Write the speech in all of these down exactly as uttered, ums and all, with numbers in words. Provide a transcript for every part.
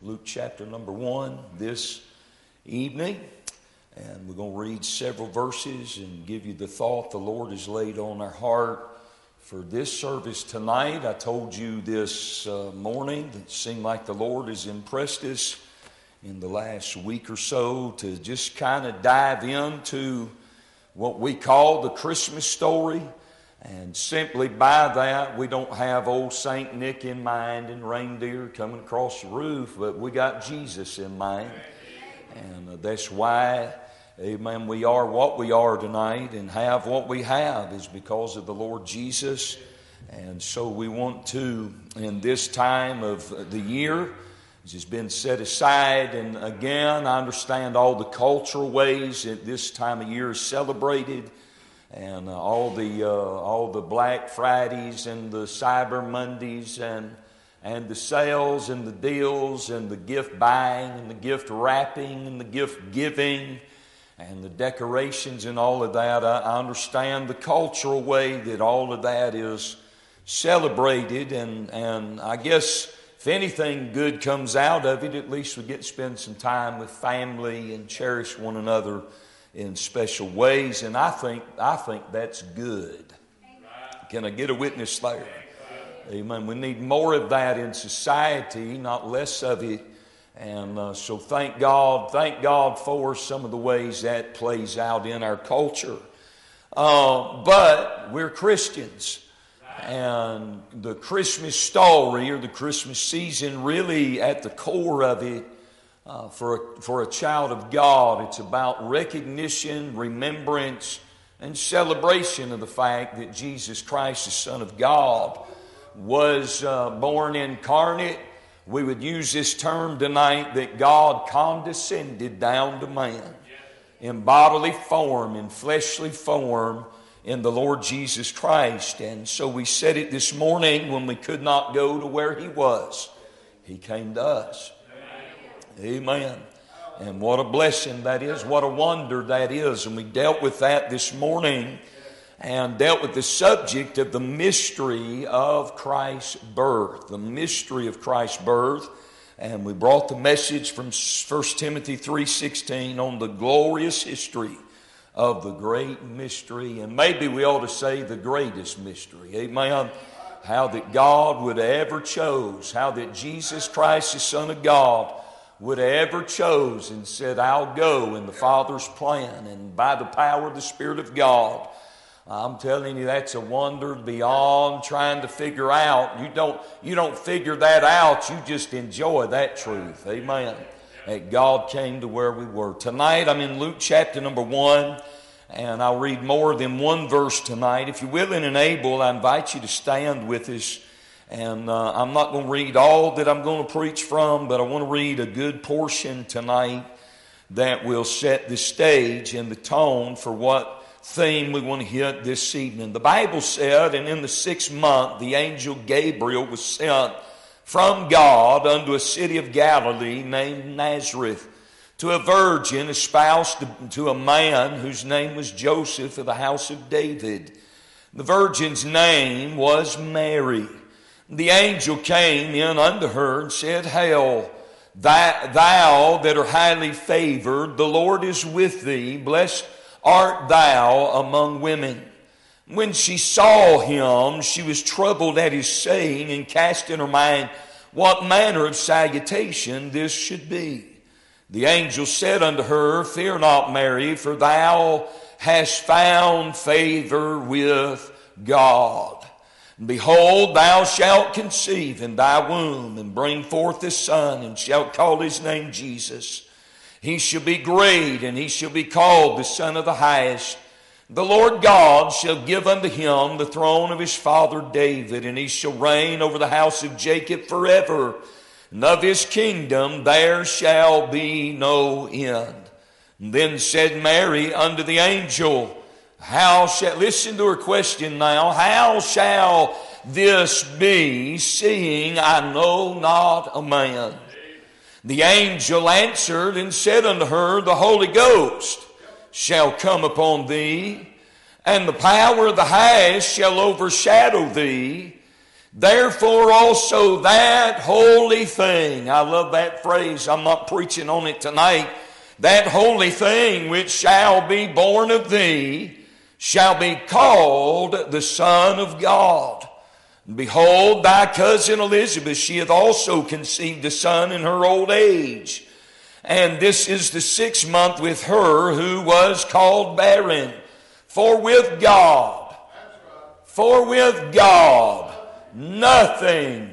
Luke chapter number one this evening. And we're going to read several verses and give you the thought the Lord has laid on our heart for this service tonight. I told you this uh, morning that it seemed like the Lord has impressed us in the last week or so to just kind of dive into what we call the Christmas story. And simply by that, we don't have old Saint Nick in mind and reindeer coming across the roof, but we got Jesus in mind. And uh, that's why, amen, we are what we are tonight and have what we have is because of the Lord Jesus. And so we want to, in this time of the year, which has been set aside, and again, I understand all the cultural ways that this time of year is celebrated, and uh, all the uh, all the Black Fridays and the Cyber Mondays and and the sales and the deals and the gift buying and the gift wrapping and the gift giving and the decorations and all of that. I, I understand the cultural way that all of that is celebrated, and and I guess if anything good comes out of it, at least we get to spend some time with family and cherish one another in special ways, and I think I think that's good. Can I get a witness there? Amen. We need more of that in society, not less of it. And uh, so thank God, thank God for some of the ways that plays out in our culture. Uh, but we're Christians, and the Christmas story or the Christmas season, really at the core of it, Uh, for, a, for a child of God, it's about recognition, remembrance, and celebration of the fact that Jesus Christ, the Son of God, was uh, born incarnate. We would use this term tonight that God condescended down to man in bodily form, in fleshly form, in the Lord Jesus Christ. And so we said it this morning when we could not go to where He was. He came to us. Amen. And what a blessing that is. What a wonder that is. And we dealt with that this morning and dealt with the subject of the mystery of Christ's birth. The mystery of Christ's birth. And we brought the message from First Timothy three sixteen on the glorious history of the great mystery. And maybe we ought to say the greatest mystery. Amen. How that God would have ever chose. How that Jesus Christ, the Son of God, would have ever chose and said, I'll go in the Father's plan, and by the power of the Spirit of God. I'm telling you, that's a wonder beyond trying to figure out. You don't, you don't figure that out, you just enjoy that truth. Amen. That God came to where we were. Tonight I'm in Luke chapter number one, and I'll read more than one verse tonight. If you're willing and able, I invite you to stand with us. And uh, I'm not going to read all that I'm going to preach from, but I want to read a good portion tonight that will set the stage and the tone for what theme we want to hit this evening. The Bible said, and in the sixth month, the angel Gabriel was sent from God unto a city of Galilee named Nazareth, to a virgin espoused to, to a man whose name was Joseph of the house of David. The virgin's name was Mary. The angel came in unto her and said, Hail, thou, thou that art highly favored, the Lord is with thee. Blessed art thou among women. When she saw him, she was troubled at his saying, and cast in her mind what manner of salutation this should be. The angel said unto her, Fear not, Mary, for thou hast found favor with God. Behold, thou shalt conceive in thy womb, and bring forth a son, and shalt call his name Jesus. He shall be great, and he shall be called the Son of the Highest. The Lord God shall give unto him the throne of his father David, and he shall reign over the house of Jacob forever. And of his kingdom there shall be no end. And then said Mary unto the angel, How shall, listen to her question now, how shall this be, seeing I know not a man? The angel answered and said unto her, The Holy Ghost shall come upon thee, and the power of the highest shall overshadow thee. Therefore also that holy thing, I love that phrase, I'm not preaching on it tonight, that holy thing which shall be born of thee shall be called the Son of God. Behold, thy cousin Elizabeth, she hath also conceived a son in her old age. And this is the sixth month with her who was called barren. For with God, for with God, nothing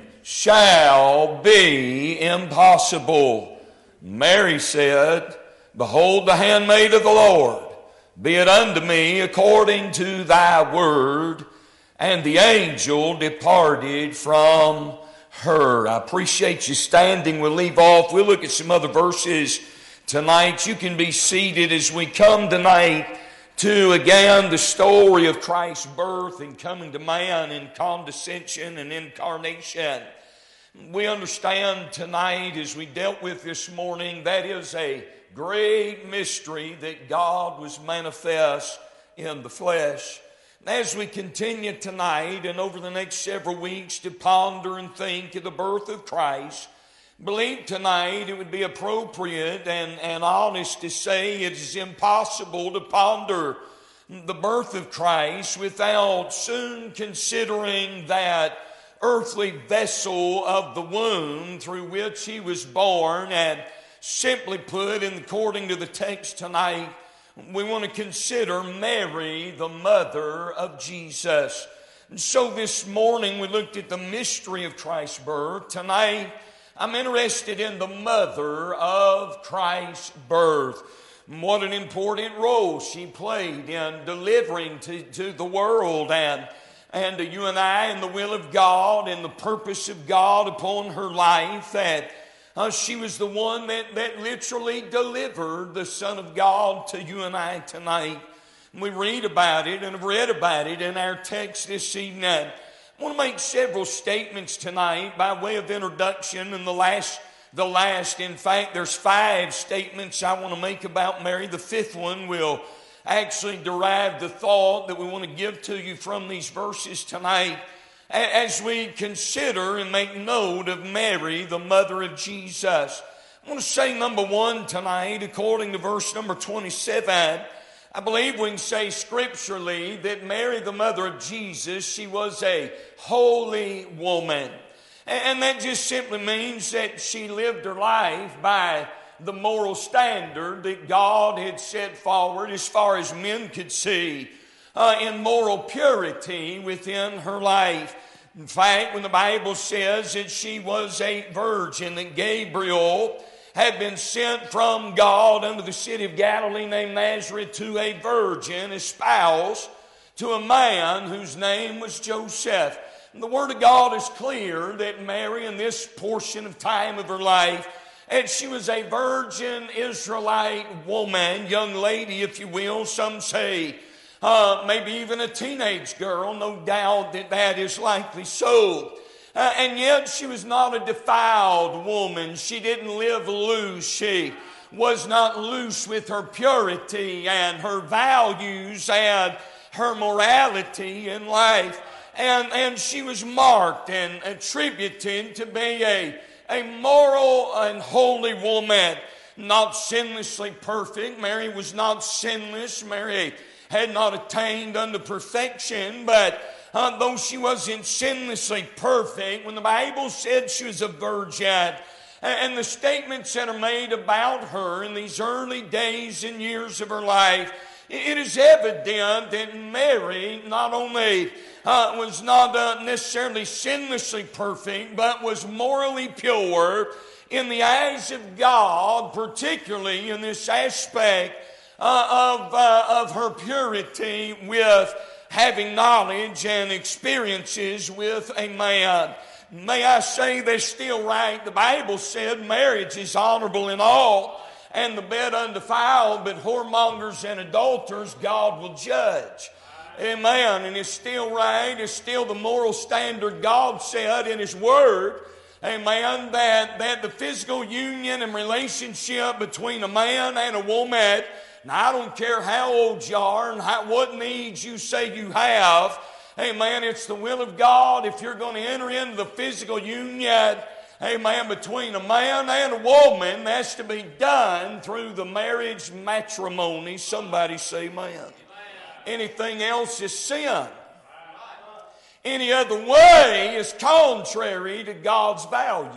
shall be impossible. Mary said, Behold the handmaid of the Lord, be it unto me according to thy word. And the angel departed from her. I appreciate you standing. We'll leave off. We'll look at some other verses tonight. You can be seated as we come tonight to, again, the story of Christ's birth and coming to man in condescension and incarnation. We understand tonight, as we dealt with this morning, that is a great mystery that God was manifest in the flesh. As we continue tonight and over the next several weeks to ponder and think of the birth of Christ, I believe tonight it would be appropriate and, and honest to say it is impossible to ponder the birth of Christ without soon considering that earthly vessel of the womb through which he was born. And simply put, and according to the text tonight, we want to consider Mary, the mother of Jesus. And so this morning we looked at the mystery of Christ's birth. Tonight I'm interested in the mother of Christ's birth. What an important role she played in delivering to, to the world and, and to you and I in the will of God and the purpose of God upon her life. That Uh, she was the one that, that literally delivered the Son of God to you and I tonight. We read about it and have read about it in our text this evening. I want to make several statements tonight by way of introduction. And the last, the last, in fact, there's five statements I want to make about Mary. The fifth one will actually derive the thought that we want to give to you from these verses tonight, as we consider and make note of Mary, the mother of Jesus. I want to say, number one tonight, according to verse number twenty-seven, I believe we can say scripturally that Mary, the mother of Jesus, she was a holy woman. And that just simply means that she lived her life by the moral standard that God had set forward as far as men could see, Uh, in moral purity within her life. In fact, when the Bible says that she was a virgin, that Gabriel had been sent from God unto the city of Galilee named Nazareth to a virgin espoused to a man whose name was Joseph. And the Word of God is clear that Mary, in this portion of time of her life, and she was a virgin Israelite woman, young lady, if you will, some say, Uh, maybe even a teenage girl, no doubt that that is likely so. Uh, and yet she was not a defiled woman. She didn't live loose. She was not loose with her purity and her values and her morality in life. And, and she was marked and attributed to be a, a moral and holy woman, not sinlessly perfect. Mary was not sinless. Mary had not attained unto perfection, but uh, though she wasn't sinlessly perfect, when the Bible said she was a virgin, and the statements that are made about her in these early days and years of her life, it is evident that Mary not only uh, was not uh, necessarily sinlessly perfect, but was morally pure in the eyes of God, particularly in this aspect Uh, of, uh, of her purity with having knowledge and experiences with a man. May I say they're still right. The Bible said marriage is honorable in all, and the bed undefiled, but whoremongers and adulterers God will judge. Amen. And it's still right. It's still the moral standard God said in His Word. Amen. That, that the physical union and relationship between a man and a woman, now, I don't care how old you are and how, what needs you say you have, Amen. It's the will of God if you're going to enter into the physical union, amen, between a man and a woman, that's to be done through the marriage matrimony. Somebody say amen. Amen. Anything else is sin. Any other way is contrary to God's values.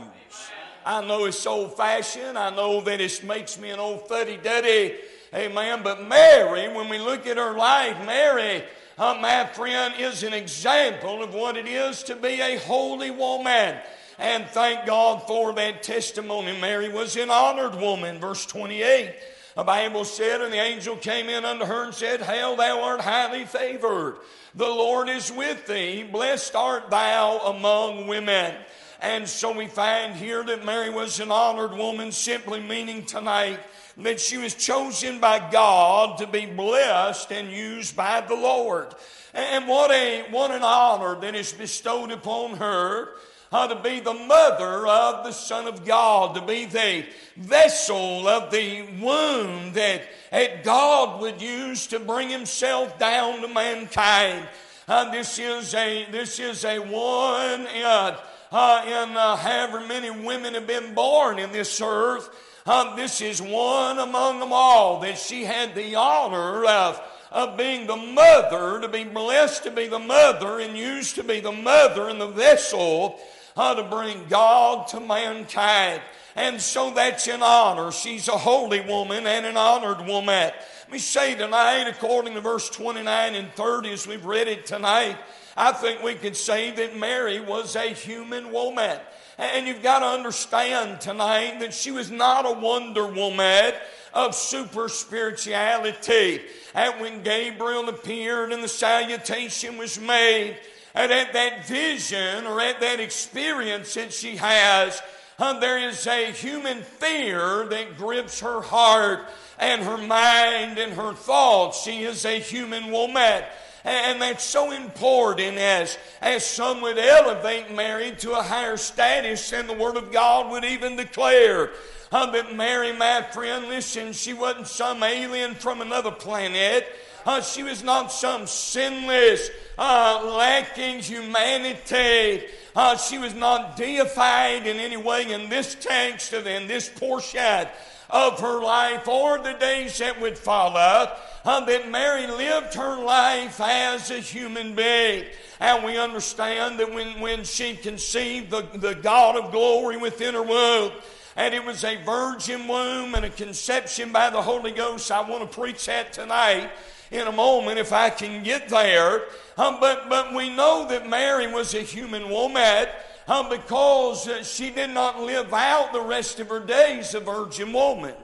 I know it's old-fashioned. I know that it makes me an old fuddy-duddy. Amen. But Mary, when we look at her life, Mary, uh, my friend, is an example of what it is to be a holy woman. And thank God for that testimony. Mary was an honored woman. Verse twenty-eight, the Bible said, and the angel came in unto her and said, Hail, thou art highly favored. The Lord is with thee. Blessed art thou among women. And so we find here that Mary was an honored woman, simply meaning tonight that she was chosen by God to be blessed and used by the Lord. And what a what an honor that is bestowed upon her, uh, to be the mother of the Son of God, to be the vessel of the womb that, that God would use to bring himself down to mankind. Uh, this is a this is a one uh, uh, in uh, however many women have been born in this earth. Uh, this is one among them all that she had the honor of, of being the mother, to be blessed to be the mother and used to be the mother and the vessel uh, to bring God to mankind. And so that's an honor. She's a holy woman and an honored woman. Let me say tonight, according to verse twenty-nine and thirty, as we've read it tonight, I think we could say that Mary was a human woman. And you've got to understand tonight that she was not a wonder woman of super spirituality. And when Gabriel appeared and the salutation was made, and at that vision or at that experience that she has, uh, there is a human fear that grips her heart and her mind and her thoughts. She is a human woman. And that's so important, as, as some would elevate Mary to a higher status than the Word of God would even declare. Uh, but Mary, my friend, listen, she wasn't some alien from another planet. Uh, she was not some sinless, uh, lacking humanity. Uh, she was not deified in any way in this text, in this portion of her life or the days that would follow. Uh, that Mary lived her life as a human being. And we understand that when, when she conceived the, the God of glory within her womb, and it was a virgin womb and a conception by the Holy Ghost. I want to preach that tonight in a moment if I can get there. Uh, but, but we know that Mary was a human woman uh, because uh, she did not live out the rest of her days a virgin woman.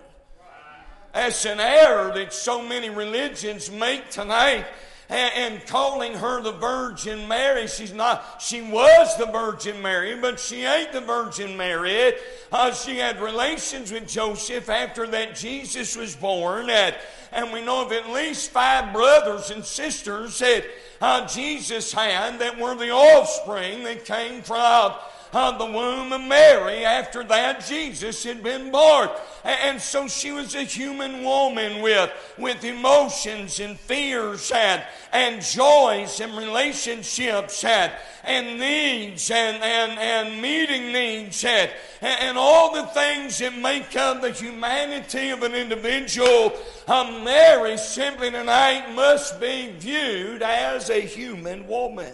That's an error that so many religions make tonight, and, and calling her the Virgin Mary. She's not. She was the Virgin Mary, but she ain't the Virgin Mary. Uh, she had relations with Joseph after that Jesus was born, and, and we know of at least five brothers and sisters that uh, Jesus had that were the offspring that came from Uh, the womb of Mary. After that, Jesus had been born. And so she was a human woman with, with emotions and fears and, and joys and relationships and, and needs and, and, and meeting needs and, and all the things that make up the humanity of an individual. Uh, Mary simply tonight must be viewed as a human woman.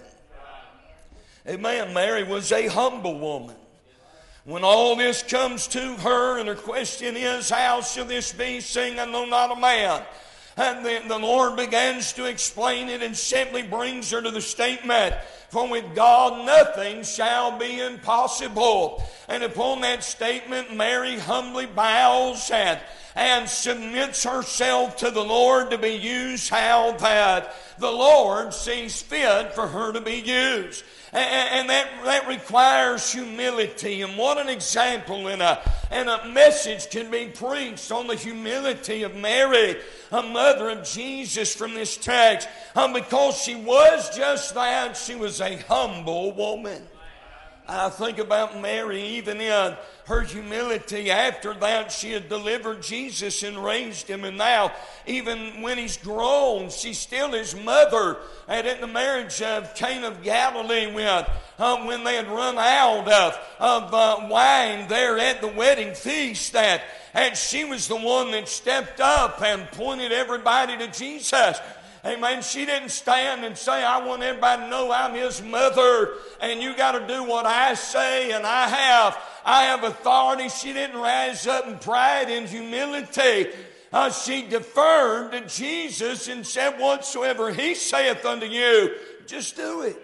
Amen. Mary was a humble woman. When all this comes to her and her question is, how shall this be, seeing I know not a man? And then the Lord begins to explain it and simply brings her to the statement, for with God nothing shall be impossible. And upon that statement, Mary humbly bows and, and submits herself to the Lord to be used how that the Lord sees fit for her to be used. And that, that requires humility. And what an example and a, and a message can be preached on the humility of Mary, a mother of Jesus, from this text. Um, because she was just that. She was a humble woman. I think about Mary, even in her humility. After that, she had delivered Jesus and raised him. And now, even when he's grown, she's still his mother. And at the marriage of Cana of Galilee, when, uh, when they had run out of, of uh, wine there at the wedding feast, that and she was the one that stepped up and pointed everybody to Jesus. Amen. She didn't stand and say, I want everybody to know I'm his mother and you got to do what I say and I have. I have authority. She didn't rise up in pride and humility. Uh, she deferred to Jesus and said, whatsoever he saith unto you, just do it.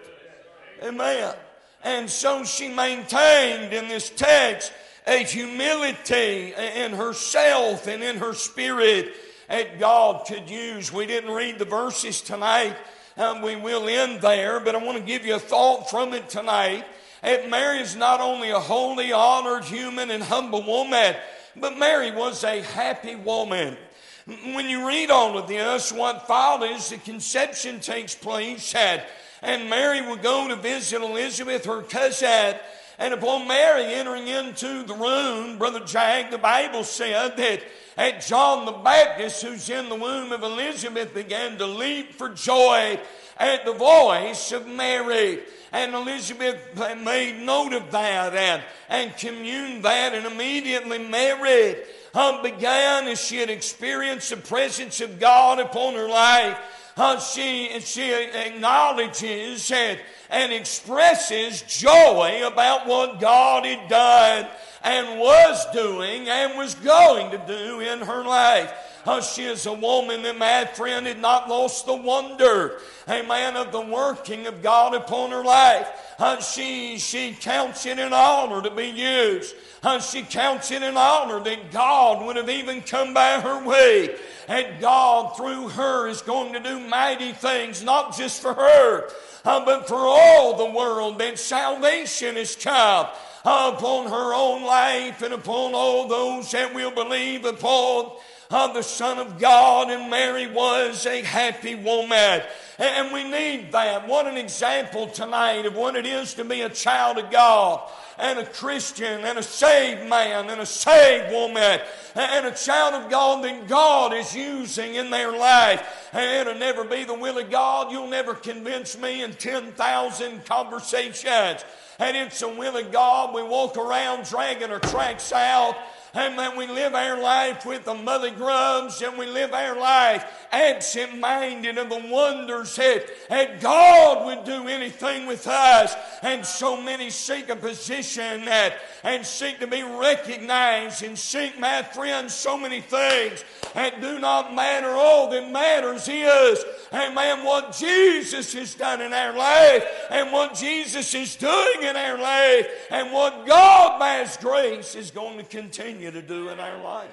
Amen. And so she maintained in this text a humility in herself and in her spirit that God could use. We didn't read the verses tonight. Um, we will end there, but I want to give you a thought from it tonight. That Mary is not only a holy, honored, human, and humble woman, but Mary was a happy woman. When you read all of this, what follows, the conception takes place, and, and Mary will go to visit Elizabeth, her cousin. And upon Mary entering into the room, Brother Jack, the Bible said that at John the Baptist, who's in the womb of Elizabeth, began to leap for joy at the voice of Mary. And Elizabeth made note of that and, and communed that, and immediately Mary uh, began, as she had experienced the presence of God upon her life, uh, she, she acknowledges and, and expresses joy about what God had done and was doing and was going to do in her life. Uh, she is a woman that, my friend, had not lost the wonder, amen, of the working of God upon her life. Uh, she, she counts it an honor to be used. Uh, she counts it an honor that God would have even come by her way. And God, through her, is going to do mighty things, not just for her, uh, but for all the world, that salvation has come upon her own life and upon all those that will believe upon uh, the Son of God. And Mary was a happy woman. And we need that. What an example tonight of what it is to be a child of God and a Christian and a saved man and a saved woman and a child of God that God is using in their life. And it'll never be the will of God. You'll never convince me in ten thousand conversations. And it's the will of God. We walk around dragging our tracks out. And then we live our life with the mother grubs, and we live our life absent-minded of the wonders that, that God would do anything with us. And so many seek a position that, and seek to be recognized, and seek, my friends, so many things that do not matter. All that matters is, amen, what Jesus has done in our life, and what Jesus is doing in our life, and what God by His grace is going to continue to do in our life.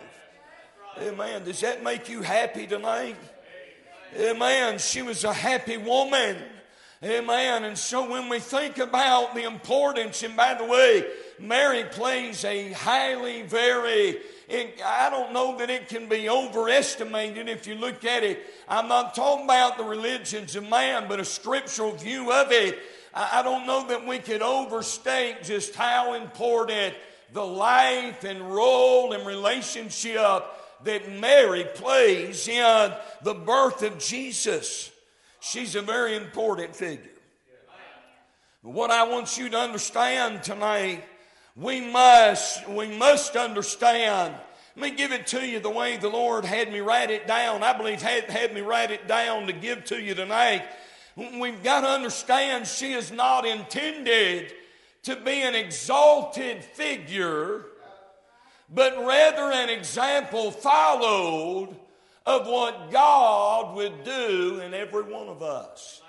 Amen. Does that make you happy tonight? Amen. She was a happy woman. Amen. And so when we think about the importance, and by the way, Mary plays a highly, very, it, I don't know that it can be overestimated if you look at it. I'm not talking about the religions of man, but a scriptural view of it. I, I don't know that we could overstate just how important the life and role and relationship that Mary plays in the birth of Jesus. She's a very important figure. What I want you to understand tonight, we must, we must understand. Let me give it to you the way the Lord had me write it down. I believe had, had me write it down to give to you tonight. We've got to understand she is not intended to be an exalted figure, but rather an example followed of what God would do in every one of us.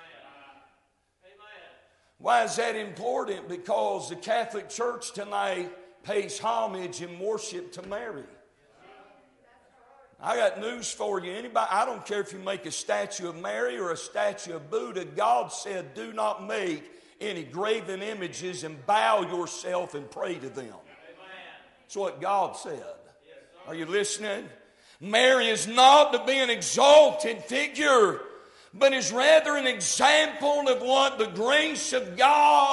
Why is that important? Because the Catholic Church tonight pays homage and worship to Mary. I got news for you. Anybody, I don't care if you make a statue of Mary or a statue of Buddha. God said, do not make any graven images and bow yourself and pray to them. That's what God said. Are you listening? Mary is not to be an exalted figure, but is rather an example of what the grace of God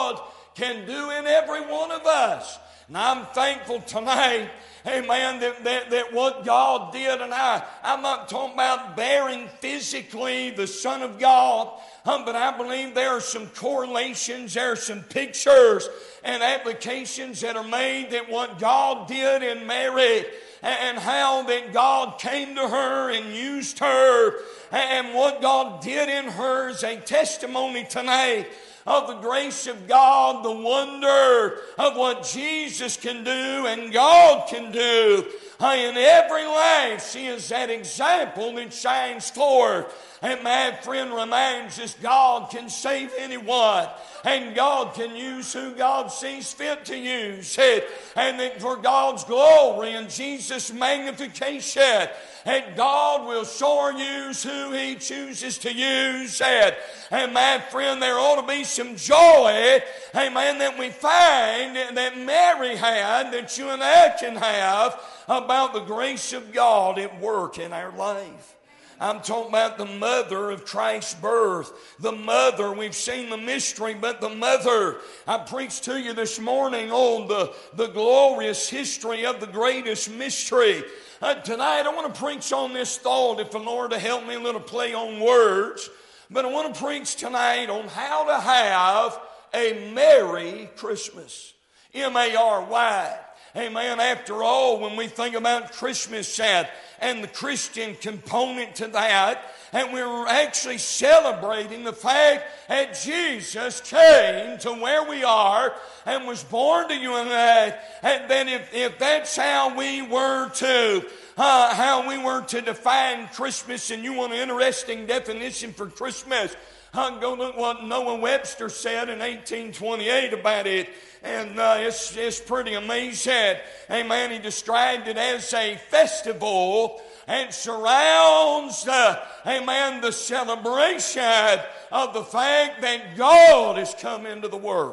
can do in every one of us. And I'm thankful tonight, amen, that, that, that what God did, and I, I'm not talking about bearing physically the Son of God, um, but I believe there are some correlations, there are some pictures and applications that are made that what God did in Mary, and how that God came to her and used her, and what God did in her is a testimony tonight of the grace of God, the wonder of what Jesus can do and God can do. In every life, she is that example that shines forth. And my friend reminds us God can save anyone, and God can use who God sees fit to use. And that for God's glory and Jesus' magnification, and God will sure use who He chooses to use. And my friend, there ought to be some joy, amen, that we find that Mary had, that you and I can have, about the grace of God at work in our life. I'm talking about the mother of Christ's birth. The mother, we've seen the mystery, but the mother. I preached to you this morning on the, the glorious history of the greatest mystery. Uh, tonight I want to preach on this thought, if the Lord will help me a little play on words. But I want to preach tonight on how to have a Merry Christmas. M A R Y. Amen. After all, when we think about Christmas and, and the Christian component to that, and we're actually celebrating the fact that Jesus came to where we are and was born to you and I, and then if, if that's how we were to uh, how we were to define Christmas, and you want an interesting definition for Christmas, Uh, go look what Noah Webster said in eighteen twenty-eight about it, and uh, it's, it's pretty amazing. Amen. He described it as a festival and surrounds the, amen, the celebration of the fact that God has come into the world.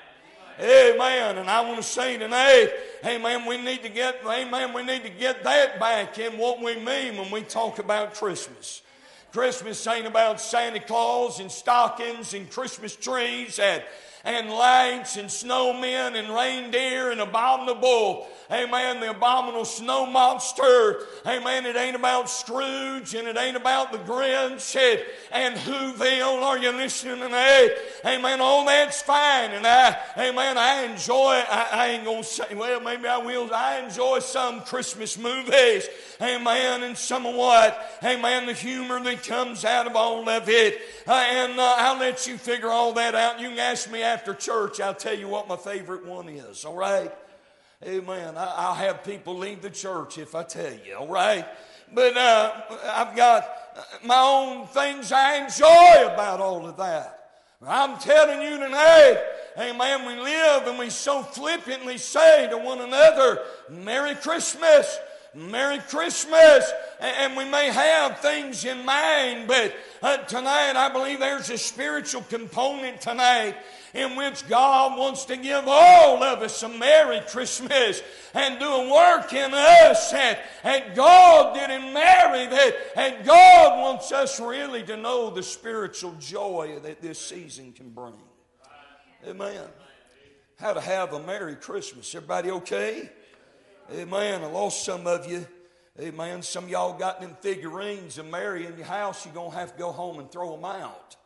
Amen. And I want to say tonight, amen, we need to get, amen, we need to get that back in what we mean when we talk about Christmas. Christmas ain't about Santa Claus and stockings and Christmas trees and, and lights and snowmen and reindeer and abominable, amen, the abominable snow monster. Amen, it ain't about Scrooge and it ain't about the Grinch and, and Whoville. Are you listening tonight? Amen, all that's fine. And I, amen, I enjoy, I, I ain't going to say, well, maybe I will. I enjoy some Christmas movies. Amen, and some of what, amen, the humor that comes out of all of it. Uh, and uh, I'll let you figure all that out. You can ask me after church. I'll tell you what my favorite one is, all right? Amen. I, I'll have people leave the church if I tell you, all right? But uh, I've got my own things I enjoy about all of that. I'm telling you tonight, amen, we live and we so flippantly say to one another, Merry Christmas. Merry Christmas. And we may have things in mind, but uh, tonight I believe there's a spiritual component tonight in which God wants to give all of us a Merry Christmas and do a work in us and, and God did in Mary that, and God wants us really to know the spiritual joy that this season can bring. Amen. How to have a Merry Christmas. Everybody okay? Amen. I lost some of you. Amen. Some of y'all got them figurines of Mary in your house. You're going to have to go home and throw them out.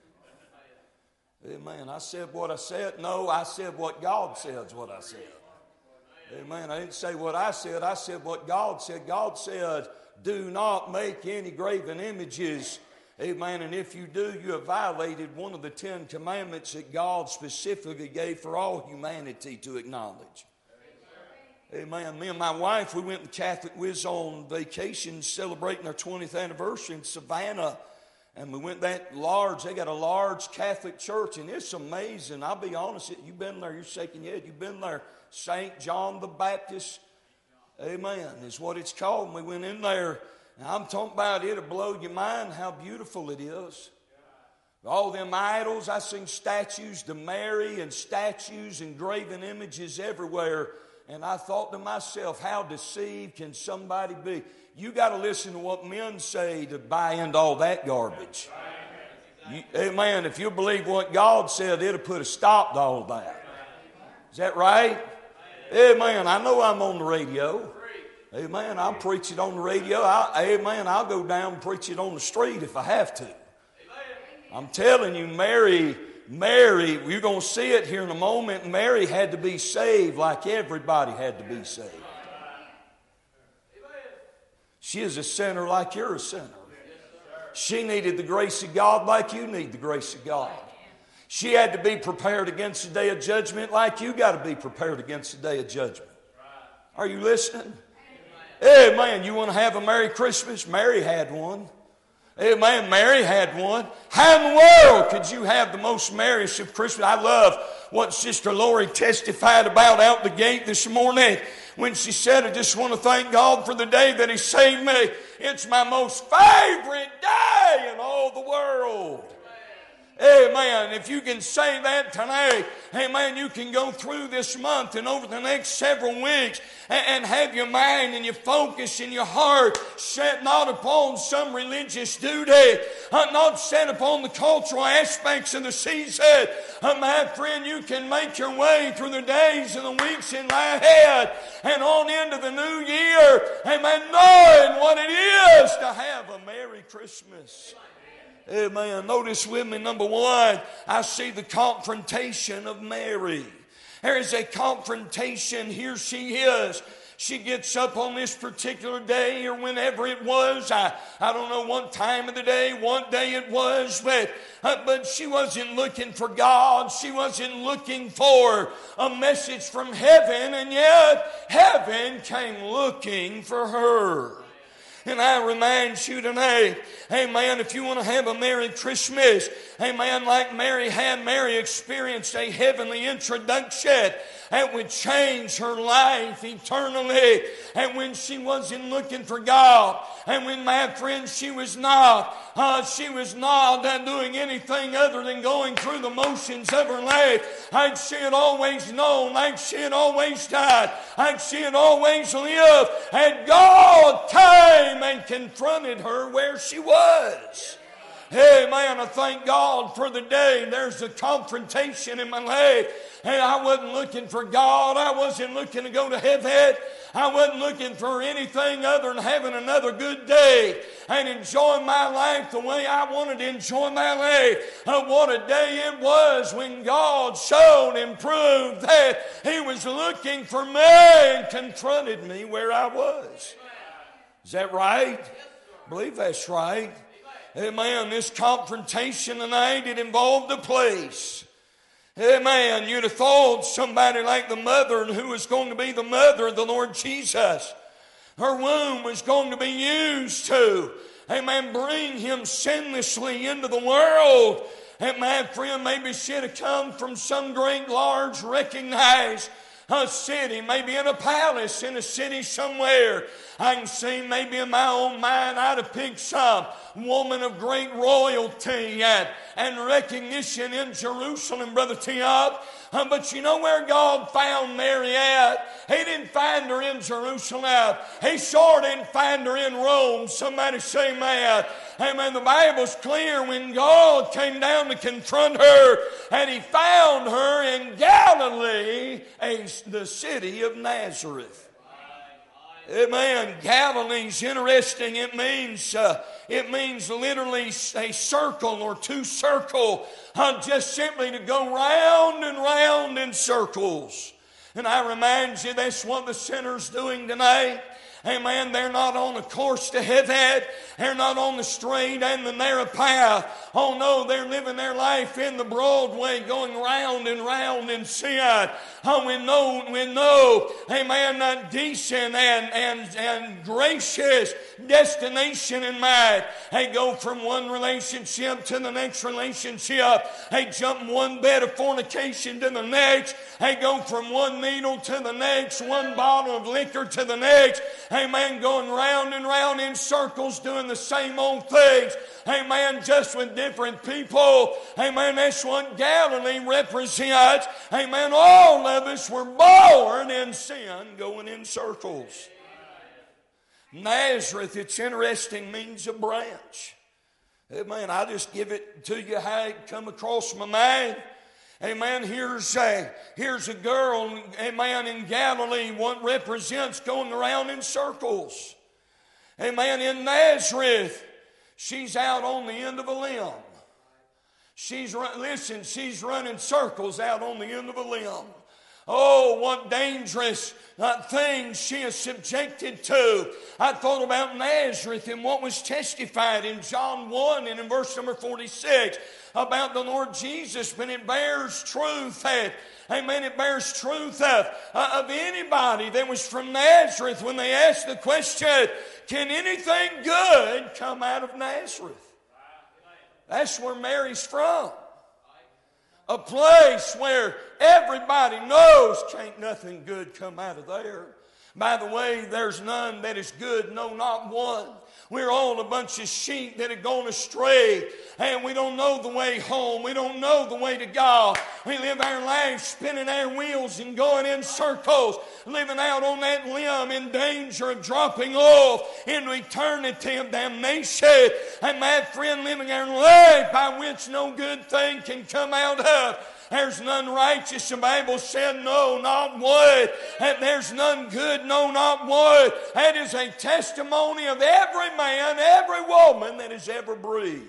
Amen. I said what I said. No, I said what God said is what I said. Amen. I didn't say what I said. I said what God said. God said, do not make any graven images. Amen. And if you do, you have violated one of the Ten Commandments that God specifically gave for all humanity to acknowledge. Amen. Me and my wife, we went to Catholic Wiz on vacation celebrating our twentieth anniversary in Savannah. And we went that large, they got a large Catholic church, and it's amazing. I'll be honest, you've been there, you're shaking your head, you've been there. Saint John the Baptist, amen, is what it's called. And we went in there, and I'm talking about it'll blow your mind how beautiful it is. All them idols, I seen statues to Mary and statues and graven images everywhere. And I thought to myself, how deceived can somebody be? You got to listen to what men say to buy into all that garbage. You, amen. If you believe what God said, it'll put a stop to all that. Is that right? Amen. I know I'm on the radio. Amen. I'll preach it on the radio. I, amen. I'll go down and preach it on the street if I have to. I'm telling you, Mary, Mary, you're going to see it here in a moment. Mary had to be saved like everybody had to be saved. She is a sinner like you're a sinner. She needed the grace of God like you need the grace of God. She had to be prepared against the day of judgment like you got to be prepared against the day of judgment. Are you listening? Amen. You want to have a Merry Christmas? Mary had one. Amen. Mary had one. How in the world could you have the most merriest of Christmas? I love what Sister Lori testified about out the gate this morning when she said, I just want to thank God for the day that He saved me. It's my most favorite day in all the world. Amen. If you can say that tonight, amen, you can go through this month and over the next several weeks and, and have your mind and your focus and your heart set not upon some religious duty, uh, not set upon the cultural aspects of the season. Uh, my friend, you can make your way through the days and the weeks in lie ahead and on into the new year, amen, knowing what it is to have a Merry Christmas. Amen. Notice with me, number one, I see the confrontation of Mary. There is a confrontation. Here she is. She gets up on this particular day or whenever it was. I, I don't know what time of the day, what day it was, but, uh, but she wasn't looking for God. She wasn't looking for a message from heaven, and yet heaven came looking for her. And I remind you tonight, amen, if you want to have a Merry Christmas, amen, like Mary had, Mary experienced a heavenly introduction that would change her life eternally. And when she wasn't looking for God, and when, my friend, she was not, uh, she was not uh, doing anything other than going through the motions of her life, like she had always known, like she had always died, like she had always lived, and God came and confronted her where she was. Hey, man, I thank God for the day. There's a confrontation in my life. Hey, I wasn't looking for God. I wasn't looking to go to heaven. I wasn't looking for anything other than having another good day and enjoying my life the way I wanted to enjoy my life. Uh, what a day it was when God showed and proved that He was looking for me and confronted me where I was. Is that right? I believe that's right. Amen. This confrontation tonight, it involved a place. Amen. You'd have thought somebody like the mother who was going to be the mother of the Lord Jesus, her womb was going to be used to, amen, bring Him sinlessly into the world. And my friend, maybe she'd have come from some great, large, recognized a city, maybe in a palace in a city somewhere. I can see maybe in my own mind I'd have picked some woman of great royalty and, and recognition in Jerusalem, Brother Tiab. Uh, but you know where God found Mary at? He didn't find her in Jerusalem. He sure didn't find her in Rome. Somebody say amen. Amen. The Bible's clear when God came down to confront her, and He found her in Galilee, a, the city of Nazareth. Amen. Galilee's interesting. It means uh, it means literally a circle or to circle, uh, just simply to go round and round in circles. And I remind you, that's what the sinner's doing tonight. Amen. They're not on a course to heaven. They're not on the straight and the narrow path. Oh no, they're living their life in the broad way, going round and round in sin. Oh, we know, we know, amen, that decent and, and, and gracious destination in mind. They go from one relationship to the next relationship. They jump one bed of fornication to the next. They go from one needle to the next, one bottle of liquor to the next. Amen, going round and round in circles, doing the same old things. Amen, just with different people. Amen, that's what Galilee represents. Amen, all of us were born in sin, going in circles. Nazareth, it's interesting, means a branch. Amen, I just give it to you how it come across my mind. Amen. Here's a, here's a girl, amen, in Galilee, what represents going around in circles. Amen. In Nazareth, she's out on the end of a limb. She's, listen, she's running circles out on the end of a limb. Oh, what dangerous uh, things she is subjected to. I thought about Nazareth and what was testified in John one and in verse number forty-six about the Lord Jesus, but it bears truth. That, amen, it bears truth of, uh, of anybody that was from Nazareth when they asked the question, can anything good come out of Nazareth? That's where Mary's from. A place where everybody knows can't nothing good come out of there. By the way, there's none that is good, no, not one. We're all a bunch of sheep that have gone astray, and we don't know the way home. We don't know the way to God. We live our lives spinning our wheels and going in circles, living out on that limb in danger of dropping off into eternity of damnation. And my friend, living our life by which no good thing can come out of. There's none righteous, the Bible said, no, not one. And there's none good, no, not one. That is a testimony of every man, every woman that has ever breathed.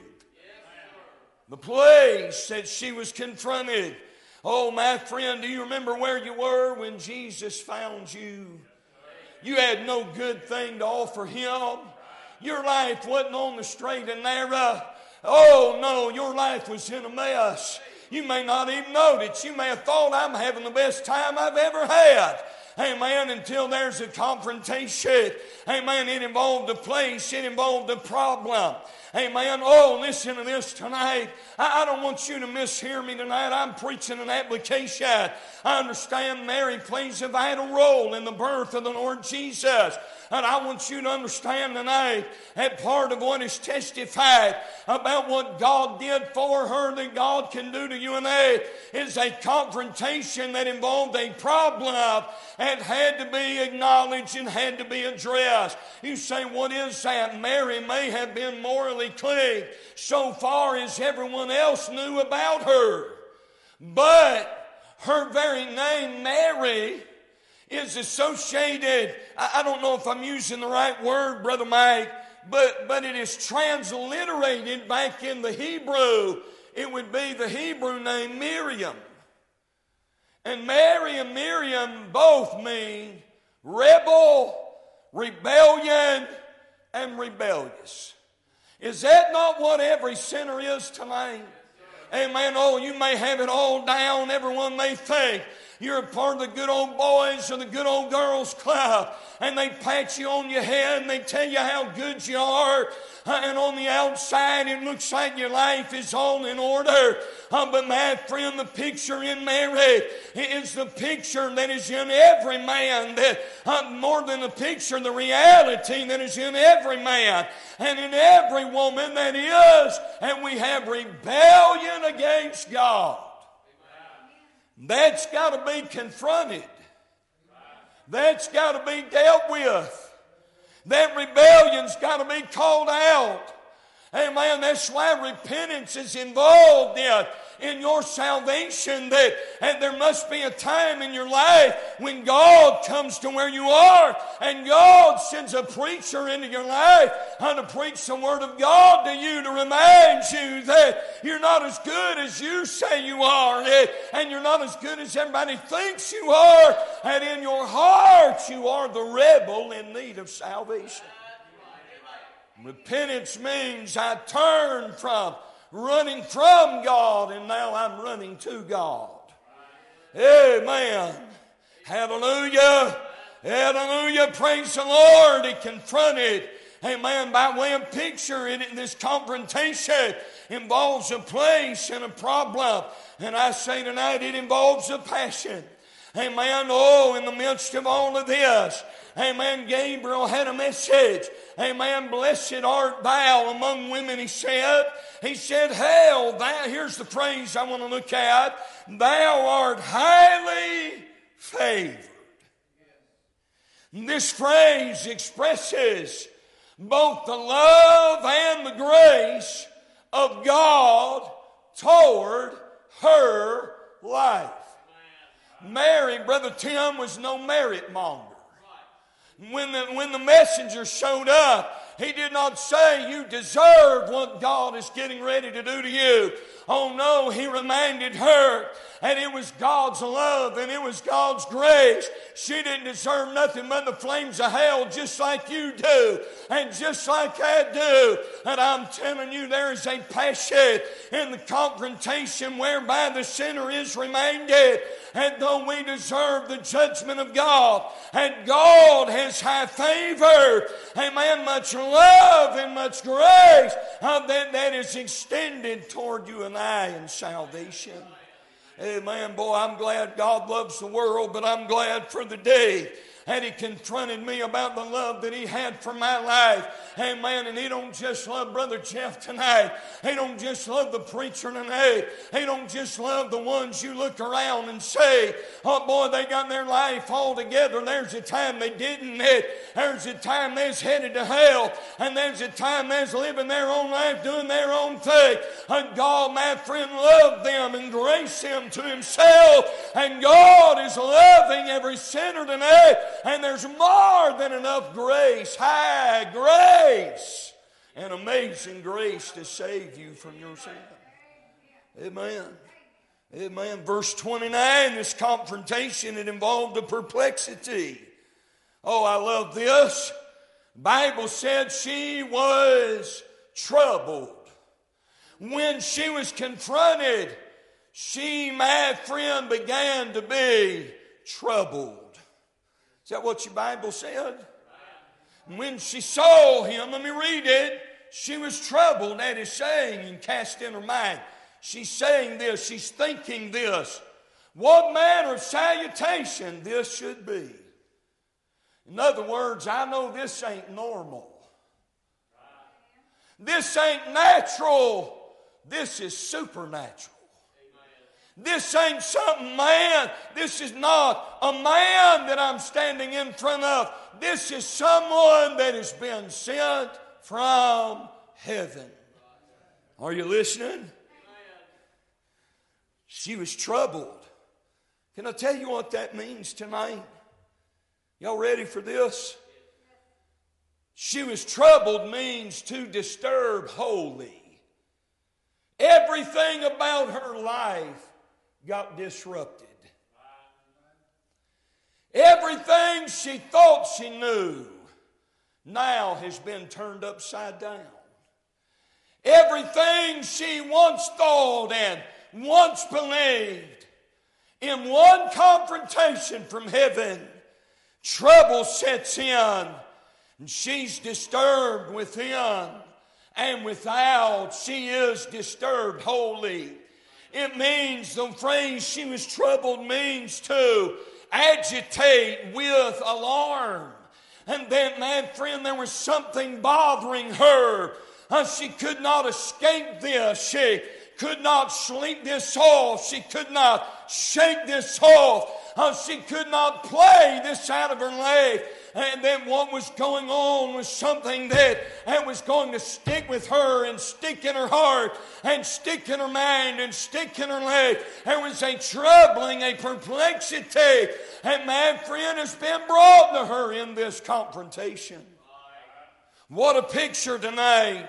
The place that she was confronted. Oh, my friend, do you remember where you were when Jesus found you? You had no good thing to offer Him. Your life wasn't on the straight and narrow. Oh, no, your life was in a mess. You may not even know it. You may have thought, I'm having the best time I've ever had. Amen. Until there's a confrontation. Amen. It involved a place. It involved a problem. Amen. Oh, listen to this tonight. I, I don't want you to mishear me tonight. I'm preaching an application. I understand Mary plays a vital role in the birth of the Lord Jesus. And I want you to understand tonight that part of what is testified about what God did for her that God can do to you and I is a confrontation that involved a problem and had to be acknowledged and had to be addressed. You say, what is that? Mary may have been morally clean so far as everyone else knew about her. But her very name, Mary, is associated, I don't know if I'm using the right word, Brother Mike, but, but it is transliterated back in the Hebrew. It would be the Hebrew name Miriam. And Mary and Miriam both mean rebel, rebellion, and rebellious. Is that not what every sinner is tonight? Amen. Oh, you may have it all down. Everyone may think you're a part of the good old boys or the good old girls club, and they pat you on your head and they tell you how good you are, and on the outside it looks like your life is all in order. Uh, but my friend, the picture in Mary is the picture that is in every man, that uh, more than the picture, the reality that is in every man and in every woman that is, and we have rebellion against God. That's got to be confronted. That's got to be dealt with. That rebellion's got to be called out. Amen. That's why repentance is involved in, in your salvation. That and there must be a time in your life when God comes to where you are and God sends a preacher into your life and to preach the Word of God to you to remind you that you're not as good as you say you are, and you're not as good as everybody thinks you are, and in your heart you are the rebel in need of salvation. Repentance means I turn from running from God and now I'm running to God. Amen. Hallelujah. Hallelujah. Praise the Lord. He confronted, amen, by way of picture, in this confrontation involves a place and a problem. And I say tonight it involves a passion. Amen. Oh, in the midst of all of this, amen, Gabriel had a message. Amen. Blessed art thou among women, he said. He said, hail, thou, here's the phrase I want to look at. Thou art highly favored. This phrase expresses both the love and the grace of God toward her life. Mary, Brother Tim, was no merit monger. When the, when the messenger showed up, he did not say, you deserve what God is getting ready to do to you. Oh no, he reminded her and it was God's love and it was God's grace. She didn't deserve nothing but the flames of hell, just like you do and just like I do. And I'm telling you, there is a passion in the confrontation whereby the sinner is reminded, and though we deserve the judgment of God, and God has high favor, amen, much love and much grace uh, that, that is extended toward you and I in salvation. Amen. Boy, I'm glad God loves the world, but I'm glad for the day and he confronted me about the love that he had for my life. Amen. And he don't just love Brother Jeff tonight. He don't just love the preacher tonight. He don't just love the ones you look around and say, oh boy, they got their life all together. There's a time they didn't. There's a time they's headed to hell. And there's a time they's living their own life, doing their own thing. And God, my friend, loved them and graced them to himself. And God is loving every sinner tonight. And there's more than enough grace, high grace, and amazing grace to save you from your sin. Amen. Amen. Verse twenty-nine, this confrontation, it involved a perplexity. Oh, I love this. The Bible said she was troubled. When she was confronted, she, my friend, began to be troubled. Is that what your Bible said? When she saw him, let me read it. She was troubled at his saying and cast in her mind. She's saying this, she's thinking this. What manner of salutation this should be. In other words, I know this ain't normal. This ain't natural. This is supernatural. This ain't something man. This is not a man that I'm standing in front of. This is someone that has been sent from heaven. Are you listening? She was troubled. Can I tell you what that means tonight? Y'all ready for this? She was troubled means to disturb wholly. Everything about her life got disrupted. Everything she thought she knew now has been turned upside down. Everything she once thought and once believed, in one confrontation from heaven, trouble sets in, and she's disturbed within, and without she is disturbed wholly. It means, the phrase she was troubled means to agitate with alarm. And then, my friend, there was something bothering her. Uh, she could not escape this. She could not sleep this off. She could not shake this off. Uh, she could not play this out of her life. And then what was going on was something that, that was going to stick with her and stick in her heart and stick in her mind and stick in her life. There was a troubling, a perplexity, and my friend has been brought to her in this confrontation. What a picture tonight.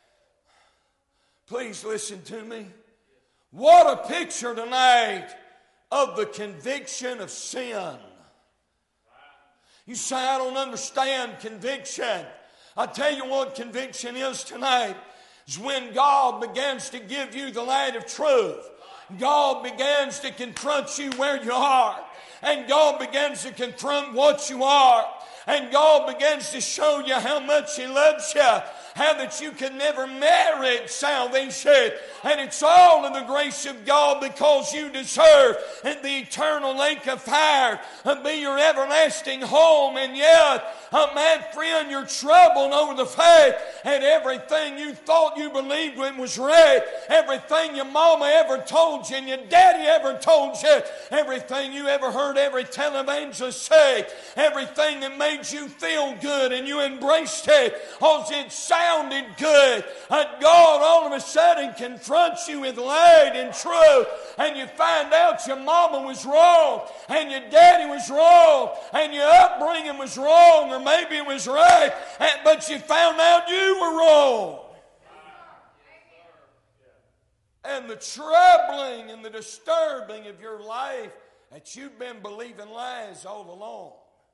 Please listen to me. What a picture tonight of the conviction of sin. You say, I don't understand conviction. I tell you what conviction is tonight. Is when God begins to give you the light of truth. God begins to confront you where you are. And God begins to confront what you are. And God begins to show you how much He loves you. How that you can never merit salvation. And it's all in the grace of God, because you deserve the eternal lake of fire and be your everlasting home. And yet, uh, my friend, you're troubled over the fact that everything you thought you believed when was right, everything your mama ever told you and your daddy ever told you, everything you ever heard every televangelist say, everything that made made you feel good and you embraced it because it sounded good. And God all of a sudden confronts you with light and truth, and you find out your mama was wrong and your daddy was wrong and your upbringing was wrong, or maybe it was right, but you found out you were wrong. And the troubling and the disturbing of your life that you've been believing lies all along.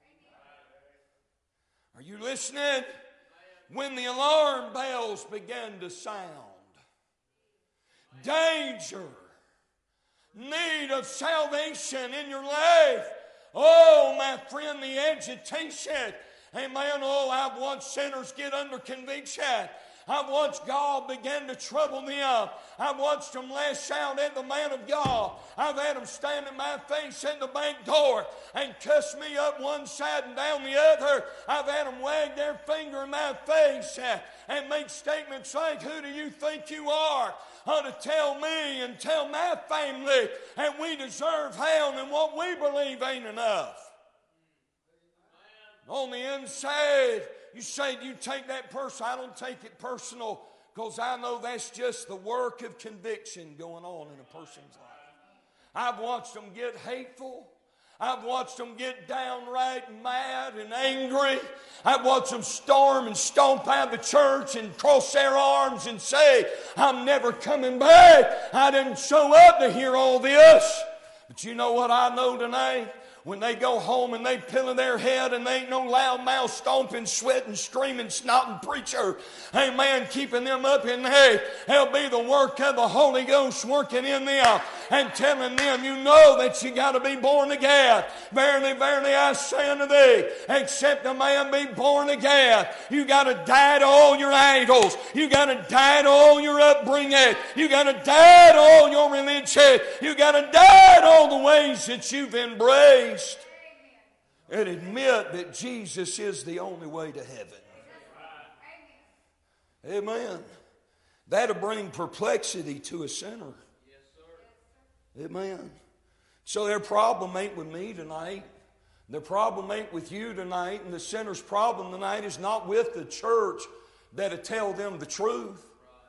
Are you listening? When the alarm bells began to sound, danger, need of salvation in your life, oh my friend, the agitation, amen, oh, I've watched sinners get under conviction. I've watched God begin to trouble them. I've watched them lash out at the man of God. I've had them stand in my face at the bank door and cuss me up one side and down the other. I've had them wag their finger in my face and make statements like, who do you think you are? Uh, to tell me and tell my family and we deserve hell and what we believe ain't enough. On the inside, you say, do you take that personal? I don't take it personal because I know that's just the work of conviction going on in a person's life. I've watched them get hateful. I've watched them get downright mad and angry. I've watched them storm and stomp out of the church and cross their arms and say, I'm never coming back. I didn't show up to hear all this. But you know what I know tonight? When they go home and they pillow their head and they ain't no loud mouth stomping, sweating, screaming, snotting preacher, amen, keeping them up in there. It'll be the work of the Holy Ghost working in them and telling them, you know that you got to be born again. Verily, verily, I say unto thee, except a man be born again, you got to die to all your idols. You got to die to all your upbringing. You got to die to all your religion. You got to die to all the ways that you've embraced. And admit that Jesus is the only way to heaven. Amen. That'll bring perplexity to a sinner. Amen. So their problem ain't with me tonight. Their problem ain't with you tonight. And the sinner's problem tonight is not with the church that'll tell them the truth.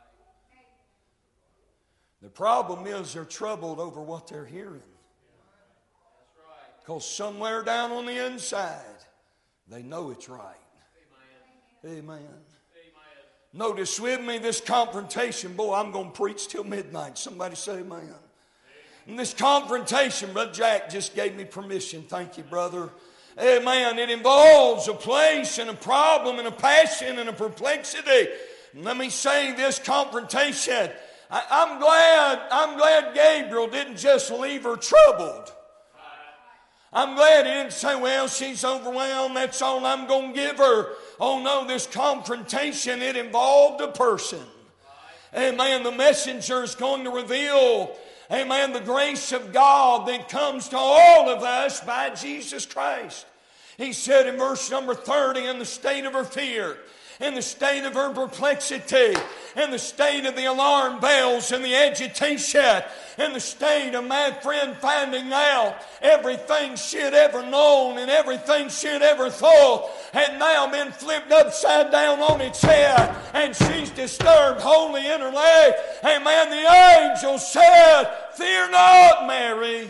The problem is they're troubled over what they're hearing. Because somewhere down on the inside, they know it's right. Amen. Amen. Amen. Notice with me this confrontation. Boy, I'm going to preach till midnight. Somebody say amen. Amen. And this confrontation, Brother Jack just gave me permission. Thank you, brother. Amen. It involves a place and a problem and a passion and a perplexity. And let me say this confrontation. I, I'm glad, I'm glad Gabriel didn't just leave her troubled. I'm glad he didn't say, well, she's overwhelmed, that's all I'm going to give her. Oh no, this confrontation, it involved a person. Amen. The messenger is going to reveal, amen, the grace of God that comes to all of us by Jesus Christ. He said in verse number thirty, in the state of her fear, in the state of her perplexity, in the state of the alarm bells and the agitation, in the state of my friend finding out everything she had ever known and everything she had ever thought had now been flipped upside down on its head, and she's disturbed wholly in her life. Amen. The angel said, fear not, Mary.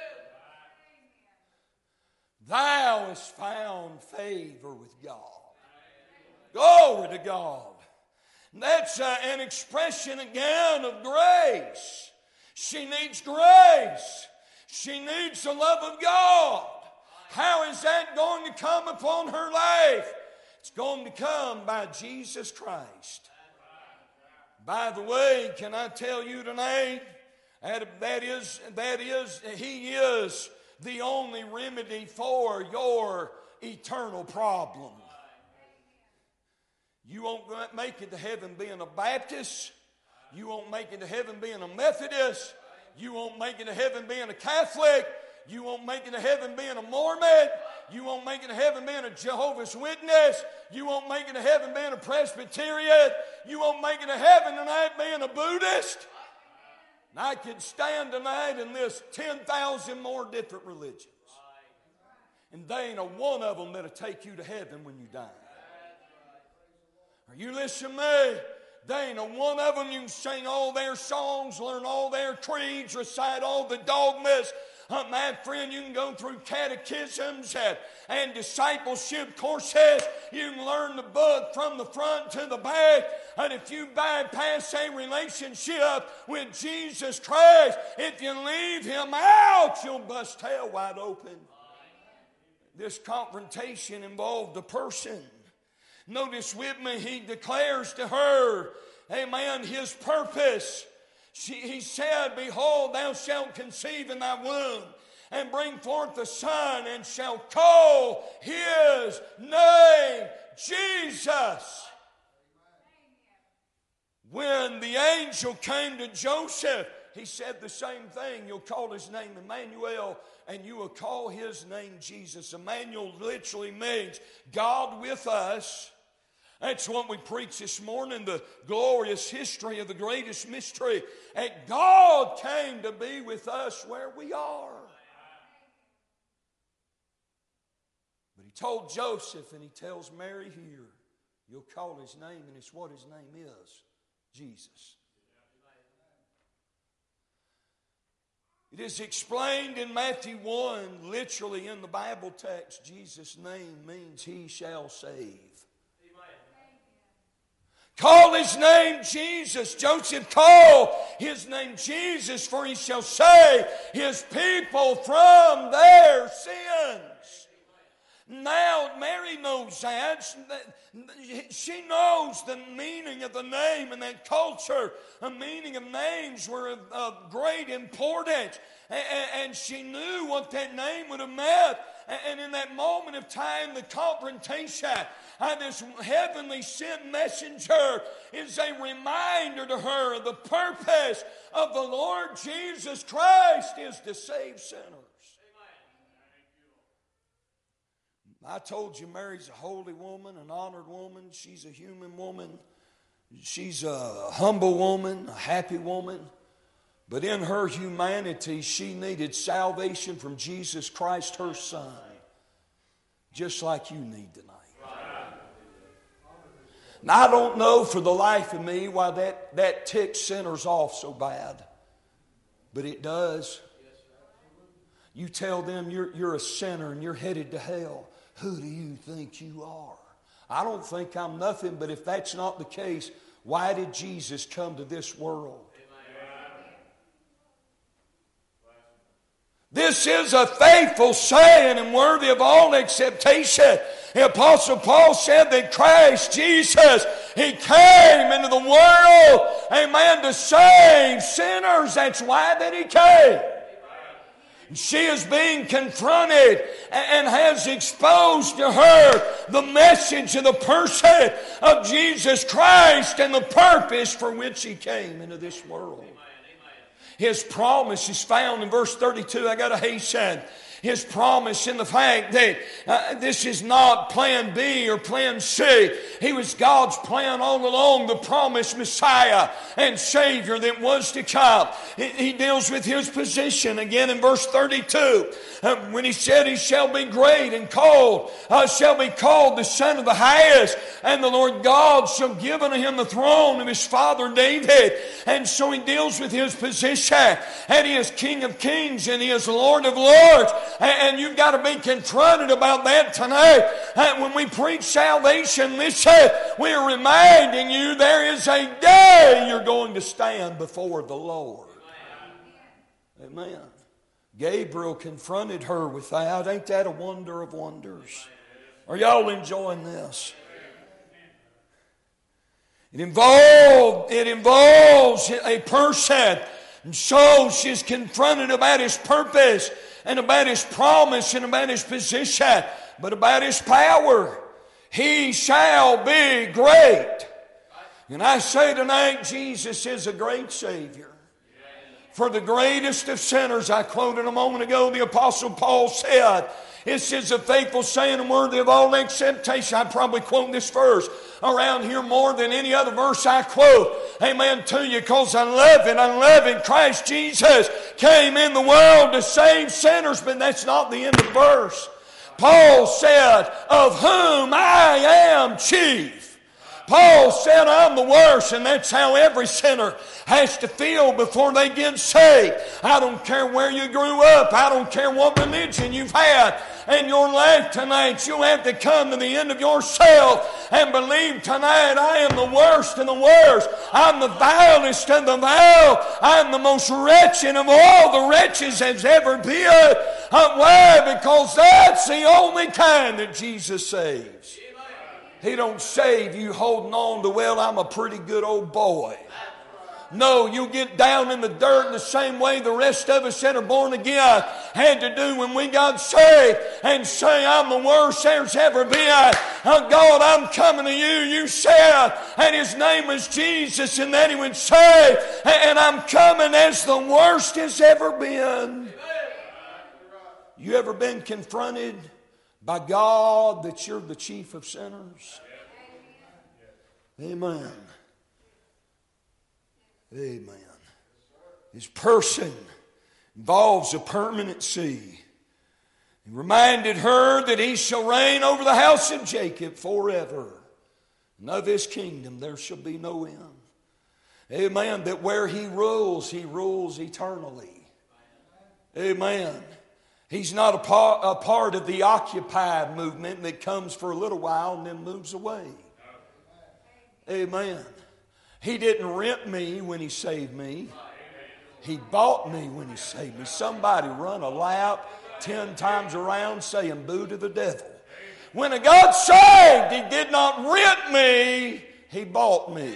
Thou hast found favor with God. Glory to God. That's uh, an expression again of grace. She needs grace. She needs the love of God. How is that going to come upon her life? It's going to come by Jesus Christ. By the way, can I tell you tonight, that is, that is, He is the only remedy for your eternal problem. You won't make it to heaven being a Baptist. You won't make it to heaven being a Methodist. You won't make it to heaven being a Catholic. You won't make it to heaven being a Mormon. You won't make it to heaven being a Jehovah's Witness. You won't make it to heaven being a Presbyterian. You won't make it to heaven tonight being a Buddhist. And I could stand tonight and list ten thousand more different religions. And there ain't a one of them that'll take you to heaven when you die. Are you listening to me? There ain't a one of them. You can sing all their songs, learn all their creeds, recite all the dogmas. Uh, my friend, you can go through catechisms and, and discipleship courses. You can learn the book from the front to the back. And if you bypass a relationship with Jesus Christ, if you leave Him out, you'll bust hell wide open. This confrontation involved a person. Notice with me, he declares to her, amen, his purpose. She, he said, behold, thou shalt conceive in thy womb and bring forth a son, and shalt call his name Jesus. When the angel came to Joseph, he said the same thing. You'll call his name Emmanuel, and you will call his name Jesus. Emmanuel literally means God with us. That's what we preach this morning, the glorious history of the greatest mystery. And God came to be with us where we are. But he told Joseph, and he tells Mary here, you'll call his name, and it's what his name is, Jesus. It is explained in Matthew one, literally in the Bible text, Jesus' name means he shall save. Call his name Jesus. Joseph called his name Jesus, for he shall save his people from their sins. Now, Mary knows that. She knows the meaning of the name, and that culture, the meaning of names were of, of great importance. And, and she knew what that name would have meant. And in that moment of time, the confrontation, uh, this heavenly sent messenger is a reminder to her of the purpose of the Lord Jesus Christ is to save sinners. I told you Mary's a holy woman, an honored woman. She's a human woman. She's a humble woman, a happy woman. But in her humanity, she needed salvation from Jesus Christ, her Son. Just like you need tonight. Now, I don't know for the life of me why that, that ticks sinners off so bad. But it does. You tell them you're, you're a sinner and you're headed to hell. Who do you think you are? I don't think I'm nothing, but if that's not the case, why did Jesus come to this world? This is a faithful saying and worthy of all acceptation. The Apostle Paul said that Christ Jesus, He came into the world, amen, to save sinners. That's why that He came. She is being confronted and has exposed to her the message of the person of Jesus Christ and the purpose for which He came into this world. His promise is found in verse thirty-two. I got to hasten. His promise in the fact that uh, this is not plan B or plan C. He was God's plan all along, the promised Messiah and Savior that was to come. He, he deals with His position again in verse thirty-two. Uh, when He said He shall be great and called, uh, shall be called the Son of the Highest, and the Lord God shall give unto Him the throne of His father David. And so He deals with His position, and He is King of Kings and He is Lord of Lords. And you've got to be confronted about that tonight. And when we preach salvation, listen, we are reminding you there is a day you're going to stand before the Lord. Amen. Amen. Gabriel confronted her with that. Ain't that a wonder of wonders? Are y'all enjoying this? It involved, it involves a person. And so she's confronted about His purpose and about His promise and about His position, but about His power. He shall be great. And I say tonight, Jesus is a great Savior. For the greatest of sinners, I quoted a moment ago, the Apostle Paul said, this is a faithful saying and worthy of all acceptation. I probably quote this verse around here more than any other verse I quote. Amen to you, because I love it. I love it. Christ Jesus came in the world to save sinners, but that's not the end of the verse. Paul said, of whom I am chief. Paul said, I'm the worst, and that's how every sinner has to feel before they get saved. I don't care where you grew up. I don't care what religion you've had in your life tonight. You'll have to come to the end of yourself and believe tonight, I am the worst of the worst. I'm the vilest of the vile. I'm the most wretched of all the wretches has ever been. Uh, why? Because that's the only kind that Jesus saves. He don't save you holding on to, well, I'm a pretty good old boy. No, you get down in the dirt in the same way the rest of us that are born again had to do when we got saved, and say, I'm the worst there's ever been. Oh God, I'm coming to you. You said, and His name was Jesus, and that He would save, and I'm coming as the worst has ever been. You ever been confronted by God that you're the chief of sinners? Amen. Amen. His person involves a permanency. He reminded her that He shall reign over the house of Jacob forever, and of His kingdom there shall be no end. Amen. That where He rules, He rules eternally. Amen. He's not a part, a part of the Occupy movement that comes for a little while and then moves away. Amen. He didn't rent me when He saved me. He bought me when He saved me. Somebody run a lap ten times around saying boo to the devil. When I got saved, He did not rent me. He bought me.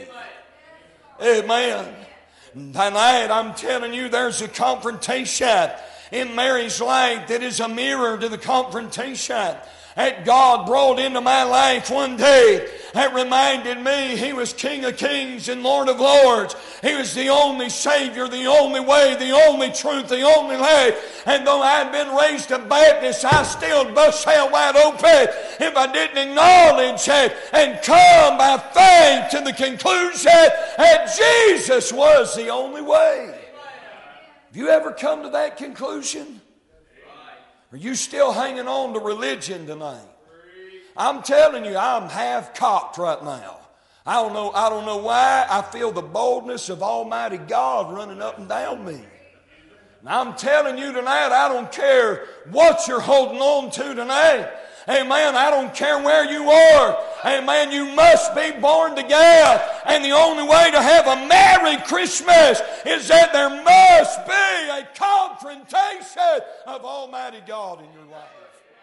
Amen. Tonight I'm telling you, there's a confrontation in Mary's life that is a mirror to the confrontation that God brought into my life one day. That reminded me He was King of Kings and Lord of Lords. He was the only Savior, the only way, the only truth, the only life. And though I had been raised a Baptist, I still bust hell wide open if I didn't acknowledge it and come by faith to the conclusion that Jesus was the only way. Have you ever come to that conclusion? Are you still hanging on to religion tonight? I'm telling you, I'm half cocked right now. I don't know, I don't know why. I feel the boldness of Almighty God running up and down me. And I'm telling you tonight, I don't care what you're holding on to tonight. Amen. I don't care where you are. Amen. You must be born again. And the only way to have a Merry Christmas is that there must be a confrontation of Almighty God in your life.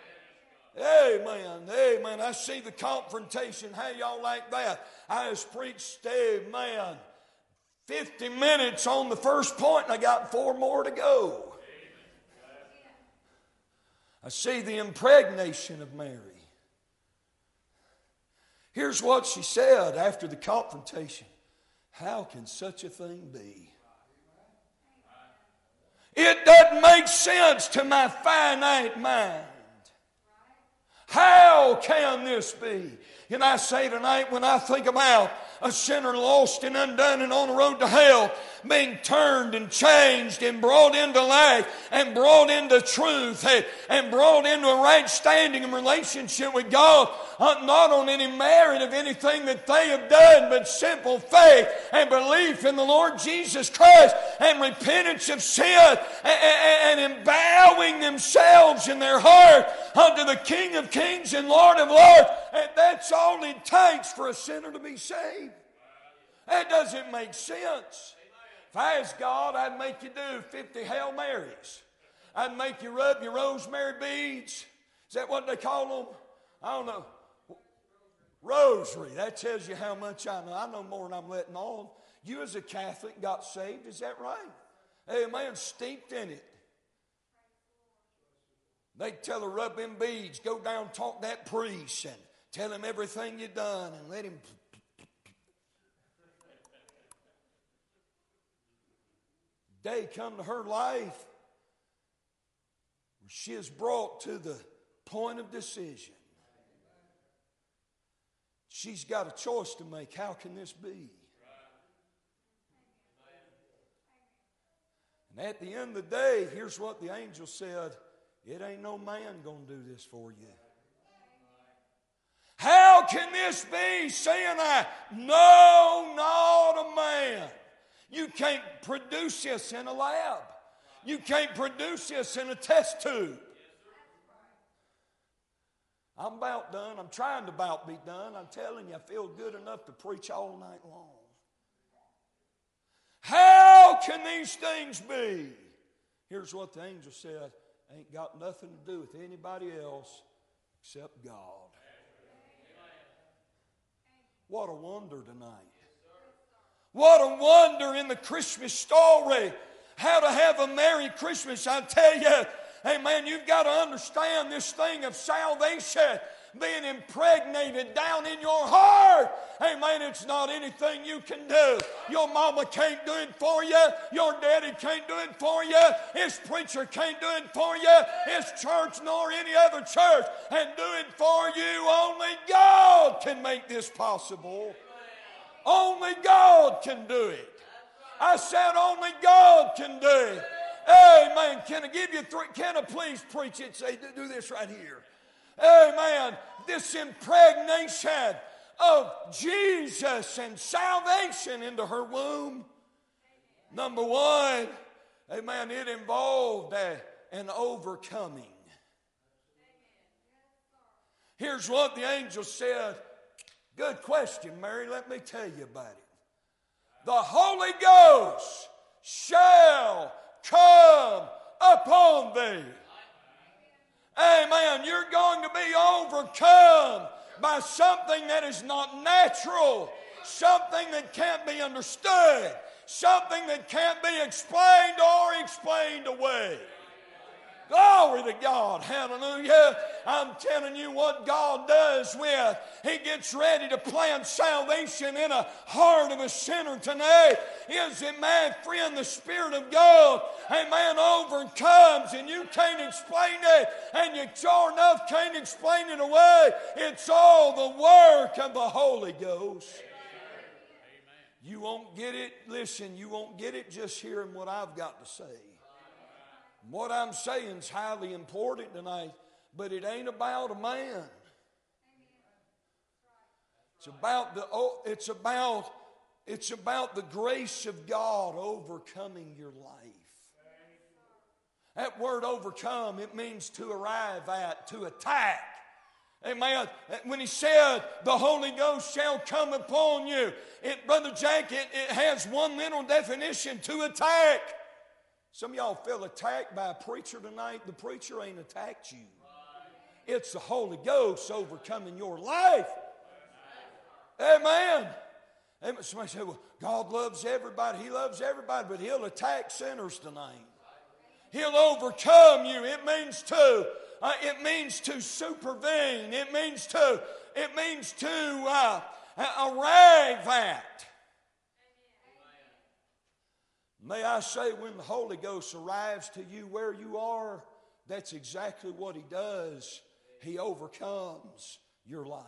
Amen. Amen. I see the confrontation. How y'all like that? I just preached, amen, fifty minutes on the first point, and I got four more to go. I see the impregnation of Mary. Here's what she said after the confrontation. How can such a thing be? It doesn't make sense to my finite mind. How can this be? And I say tonight, when I think about a sinner lost and undone and on the road to hell, being turned and changed and brought into life and brought into truth and brought into a right standing and relationship with God, not on any merit of anything that they have done, but simple faith and belief in the Lord Jesus Christ and repentance of sin and embowing themselves in their heart unto the King of Kings and Lord of Lords. And that's all it takes for a sinner to be saved. That doesn't make sense. If I was God, I'd make you do fifty Hail Marys. I'd make you rub your rosemary beads. Is that what they call them? I don't know. Rosary. That tells you how much I know. I know more than I'm letting on. You as a Catholic got saved. Is that right? Amen. Steeped in it. They tell her, rub them beads. Go down, talk to that priest and tell him everything you've done and let him... Day come to her life where she is brought to the point of decision. She's got a choice to make. How can this be? And at the end of the day, here's what the angel said. It ain't no man going to do this for you. How can this be, saying I? No, not a man. You can't produce this in a lab. You can't produce this in a test tube. I'm about done. I'm trying to about be done. I'm telling you, I feel good enough to preach all night long. How can these things be? Here's what the angel said. Ain't got nothing to do with anybody else except God. What a wonder tonight. What a wonder in the Christmas story. How to have a Merry Christmas. I tell you, hey man, you've got to understand this thing of salvation being impregnated down in your heart. Hey man, it's not anything you can do. Your mama can't do it for you. Your daddy can't do it for you. His preacher can't do it for you. His church nor any other church can do it for you. Only God can make this possible. Only God can do it. I said only God can do it. Amen. Can I give you three? Can I please preach it? Say, do this right here. Amen. This impregnation of Jesus and salvation into her womb. Number one, amen, it involved a, an overcoming. Here's what the angel said. Good question, Mary. Let me tell you about it. The Holy Ghost shall come upon thee. Amen. You're going to be overcome by something that is not natural, something that can't be understood, something that can't be explained or explained away. Glory to God. Hallelujah. I'm telling you what God does with. He gets ready to plant salvation in a heart of a sinner tonight. Is it, my friend, the Spirit of God, amen, overcomes, and you can't explain it, and you sure enough can't explain it away. It's all the work of the Holy Ghost. Amen. You won't get it, listen, you won't get it just hearing what I've got to say. What I'm saying is highly important tonight, but it ain't about a man. It's about the oh, it's about it's about the grace of God overcoming your life. That word overcome, it means to arrive at, to attack. Amen. When he said the Holy Ghost shall come upon you, it, Brother Jack, it, it has one literal definition: to attack. Some of y'all feel attacked by a preacher tonight. The preacher ain't attacked you. It's the Holy Ghost overcoming your life. Amen. Amen. Somebody say, well, God loves everybody. He loves everybody, but He'll attack sinners tonight. He'll overcome you. It means to, uh, it means to supervene. It means to, it means to uh, arrive at. May I say, when the Holy Ghost arrives to you where you are, that's exactly what He does. He overcomes your life.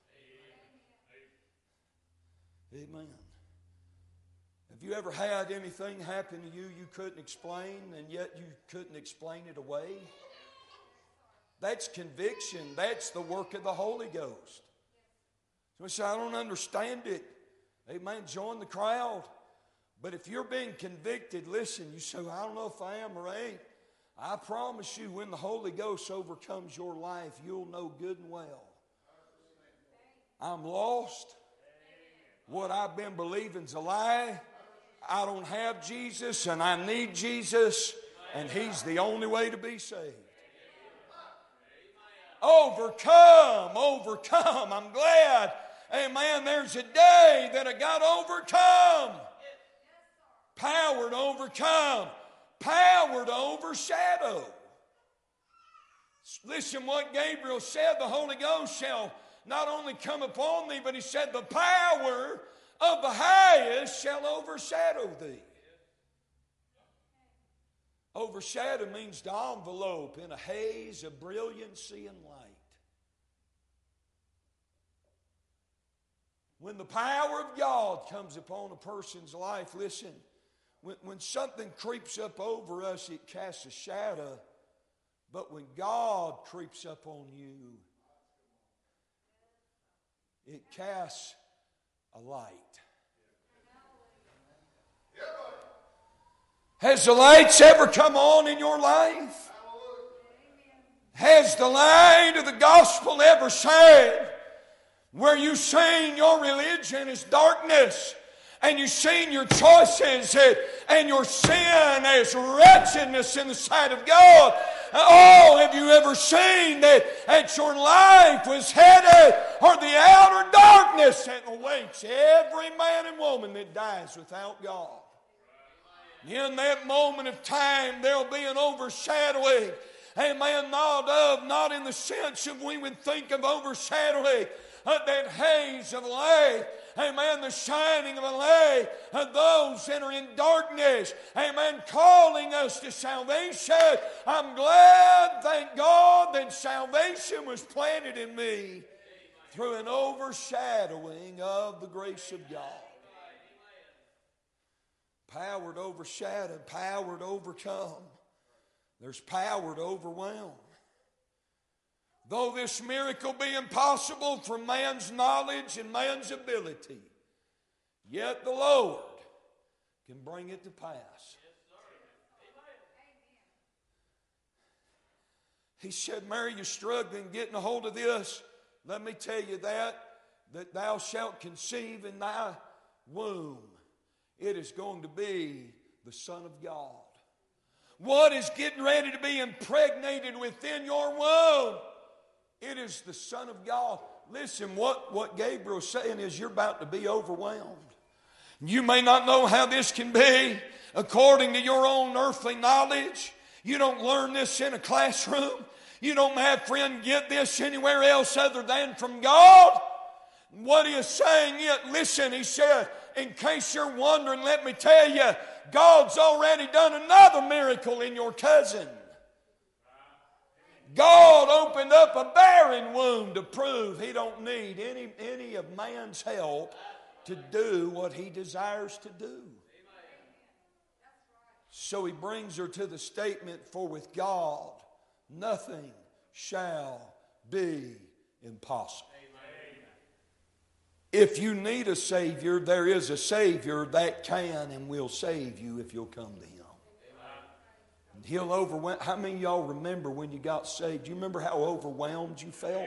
Amen. Have you ever had anything happen to you you couldn't explain, and yet you couldn't explain it away? That's conviction. That's the work of the Holy Ghost. So I say, I don't understand it. Amen. Join the crowd. But if you're being convicted, listen, you say, well, I don't know if I am or ain't. I promise you, when the Holy Ghost overcomes your life, you'll know good and well. I'm lost. What I've been believing's a lie. I don't have Jesus, and I need Jesus, and He's the only way to be saved. Overcome, overcome. I'm glad, amen, there's a day that I got overcome. Power to overcome. Power to overshadow. Listen what Gabriel said. The Holy Ghost shall not only come upon thee, but he said the power of the highest shall overshadow thee. Overshadow means to envelope in a haze of brilliancy and light. When the power of God comes upon a person's life, listen, When, when something creeps up over us, it casts a shadow. But when God creeps up on you, it casts a light. Has the lights ever come on in your life? Has the light of the gospel ever shined where you seen your religion is darkness and you seen your choices and your sin as wretchedness in the sight of God? Oh, have you ever seen that, that your life was headed for the outer darkness that awaits every man and woman that dies without God? In that moment of time, there'll be an overshadowing. Amen. Not of, not in the sense of we would think of overshadowing uh, that haze of light. Amen. The shining of a light of those that are in darkness. Amen. Calling us to salvation. I'm glad, thank God, that salvation was planted in me through an overshadowing of the grace of God. Power to overshadow, power to overcome. There's power to overwhelm. Though this miracle be impossible from man's knowledge and man's ability, yet the Lord can bring it to pass. He said, Mary, you're struggling getting a hold of this. Let me tell you that, that thou shalt conceive in thy womb. It is going to be the Son of God. What is getting ready to be impregnated within your womb? It is the Son of God. Listen, what, what Gabriel's saying is you're about to be overwhelmed. You may not know how this can be according to your own earthly knowledge. You don't learn this in a classroom. You don't have friend get this anywhere else other than from God. What he is saying is, listen, he said, in case you're wondering, let me tell you, God's already done another miracle in your cousin. God opened up a barren womb to prove he don't need any, any of man's help to do what he desires to do. So he brings her to the statement, for with God nothing shall be impossible. If you need a Savior, there is a Savior that can and will save you if you'll come to Him. And He'll overwhelm. How many of y'all remember when you got saved? Do you remember how overwhelmed you felt?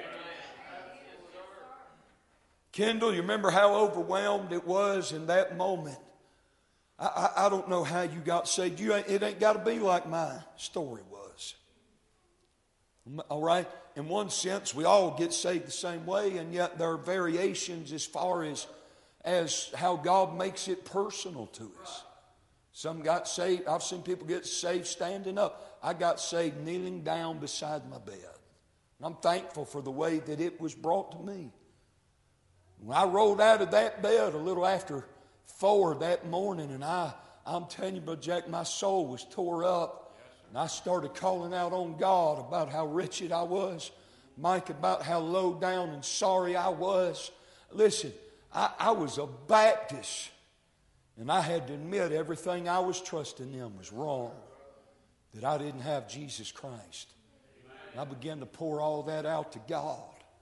Kendall, you remember how overwhelmed it was in that moment? I, I, I don't know how you got saved. You ain't, it ain't got to be like my story was. All right? In one sense, we all get saved the same way, and yet there are variations as far as, as how God makes it personal to us. Some got saved. I've seen people get saved standing up. I got saved kneeling down beside my bed. And I'm thankful for the way that it was brought to me. When I rolled out of that bed a little after four that morning, and I, I'm telling you, Brother Jack, my soul was tore up. And I started calling out on God about how wretched I was. Mike, about how low down and sorry I was. Listen, I, I was a Baptist. And I had to admit everything I was trusting in was wrong. That I didn't have Jesus Christ. And I began to pour all that out to God.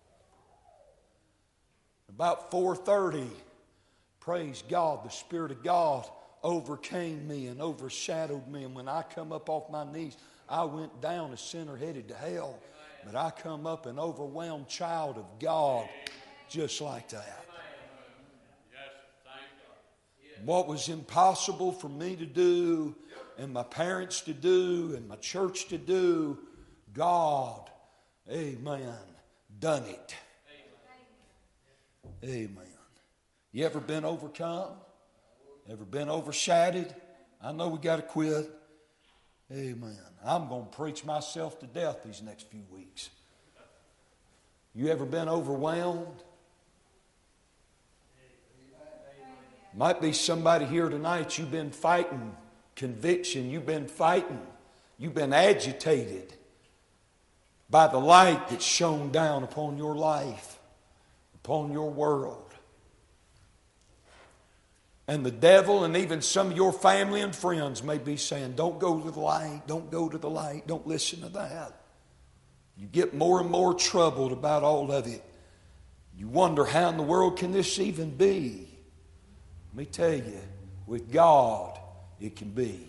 About four thirty, praise God, the Spirit of God overcame me and overshadowed me. And when I come up off my knees, I went down a sinner headed to hell. But I come up an overwhelmed child of God just like that. What was impossible for me to do and my parents to do and my church to do, God, amen, done it. Amen. You ever been overcome? Ever been overshadowed? I know we got to quit. Amen. I'm going to preach myself to death these next few weeks. You ever been overwhelmed? Might be somebody here tonight, you've been fighting conviction. You've been fighting. You've been agitated by the light that's shone down upon your life, upon your world. And the devil and even some of your family and friends may be saying, don't go to the light, don't go to the light, don't listen to that. You get more and more troubled about all of it. You wonder, how in the world can this even be? Let me tell you, with God, it can be.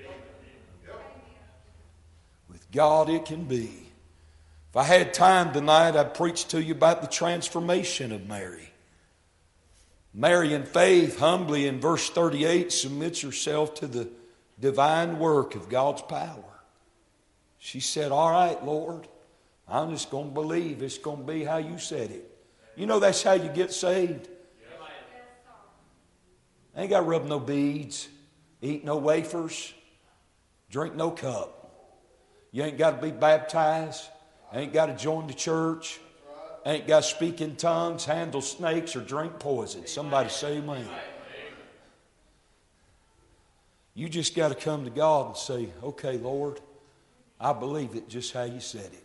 With God, it can be. If I had time tonight, I'd preach to you about the transformation of Mary. Mary in faith, humbly in verse thirty-eight, submits herself to the divine work of God's power. She said, all right, Lord, I'm just going to believe it's going to be how you said it. You know that's how you get saved. I ain't got to rub no beads, eat no wafers, drink no cup. You ain't got to be baptized. Ain't got to join the church. Ain't got to speak in tongues, handle snakes, or drink poison. Somebody say amen. You just got to come to God and say, okay, Lord, I believe it just how you said it.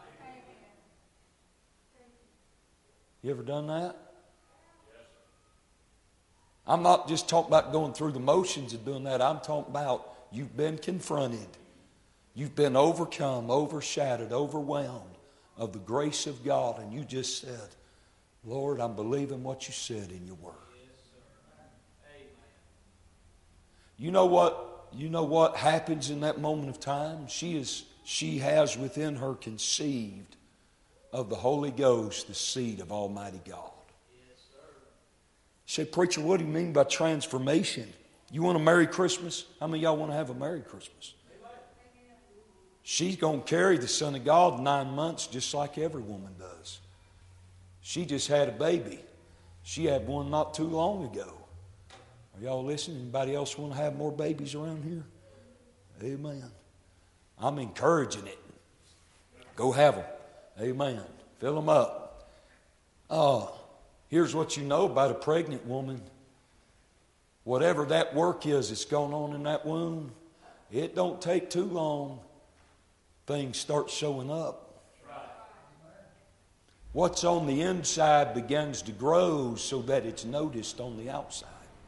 You ever done that? I'm not just talking about going through the motions of doing that. I'm talking about you've been confronted. You've been overcome, overshadowed, overwhelmed of the grace of God. And you just said, Lord, I'm believing what you said in your word. You know what, you know what happens in that moment of time? She is, she has within her conceived of the Holy Ghost, the seed of Almighty God. You say, preacher, what do you mean by transformation? You want a Merry Christmas? How many of y'all want to have a Merry Christmas? She's going to carry the Son of God nine months just like every woman does. She just had a baby. She had one not too long ago. Are y'all listening? Anybody else want to have more babies around here? Amen. I'm encouraging it. Go have them. Amen. Fill them up. Oh, here's what you know about a pregnant woman. Whatever that work is that's going on in that womb, it don't take too long. Things start showing up. What's on the inside begins to grow so that it's noticed on the outside.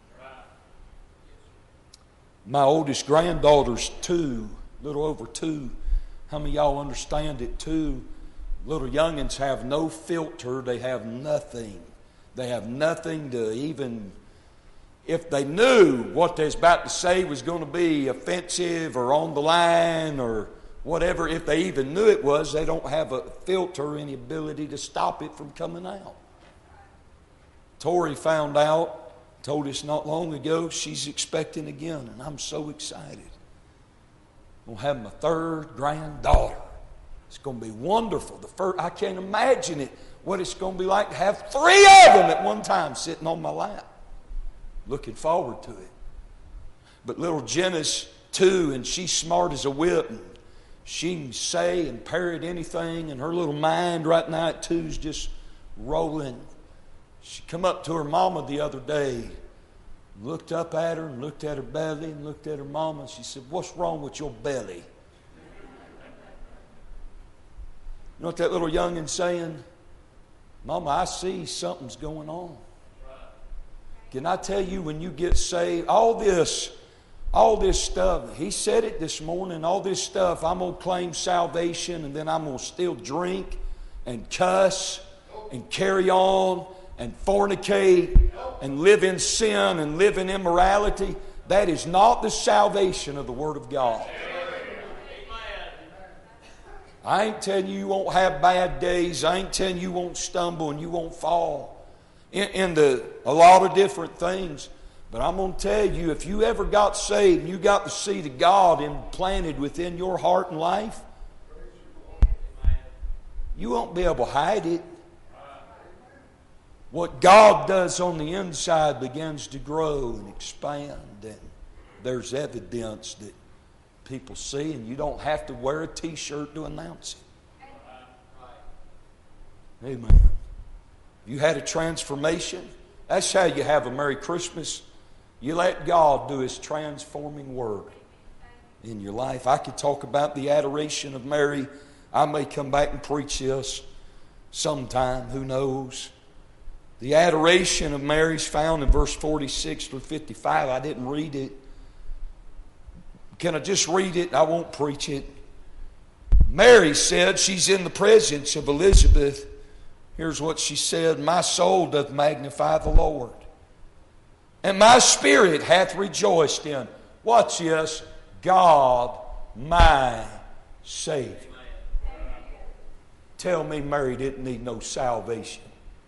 My oldest granddaughter's two, a little over two. How many of y'all understand it? Two. Little youngins have no filter. They have nothing. They have nothing to even, if they knew what they was about to say was going to be offensive or on the line or whatever, if they even knew it was, they don't have a filter or any ability to stop it from coming out. Tori found out, told us not long ago, she's expecting again, and I'm so excited. I'm going to have my third granddaughter. It's going to be wonderful. The first, I can't imagine it, what it's going to be like to have three of them at one time sitting on my lap. Looking forward to it. But little Jenna's two, and she's smart as a whip, and she can say and parrot anything, and her little mind right now at two is just rolling. She come up to her mama the other day, looked up at her and looked at her belly and looked at her mama, and she said, what's wrong with your belly? You know what that little youngin' saying? Mama, I see something's going on. Can I tell you, when you get saved, all this, all this stuff, he said it this morning, all this stuff, I'm going to claim salvation, and then I'm going to still drink and cuss and carry on and fornicate and live in sin and live in immorality. That is not the salvation of the Word of God. I ain't telling you you won't have bad days. I ain't telling you you won't stumble and you won't fall in, into a lot of different things. But I'm going to tell you, if you ever got saved and you got the seed of God implanted within your heart and life, you won't be able to hide it. What God does on the inside begins to grow and expand, and there's evidence that people see, and you don't have to wear a t-shirt to announce it. Amen. You had a transformation. That's how you have a Merry Christmas. You let God do His transforming work in your life. I could talk about the adoration of Mary. I may come back and preach this sometime. Who knows? The adoration of Mary is found in verse forty-six through fifty-five. I didn't read it. Can I just read it? I won't preach it. Mary said, she's in the presence of Elizabeth. Here's what she said: my soul doth magnify the Lord, and my spirit hath rejoiced in, watch this, God my Savior. Tell me Mary didn't need no salvation.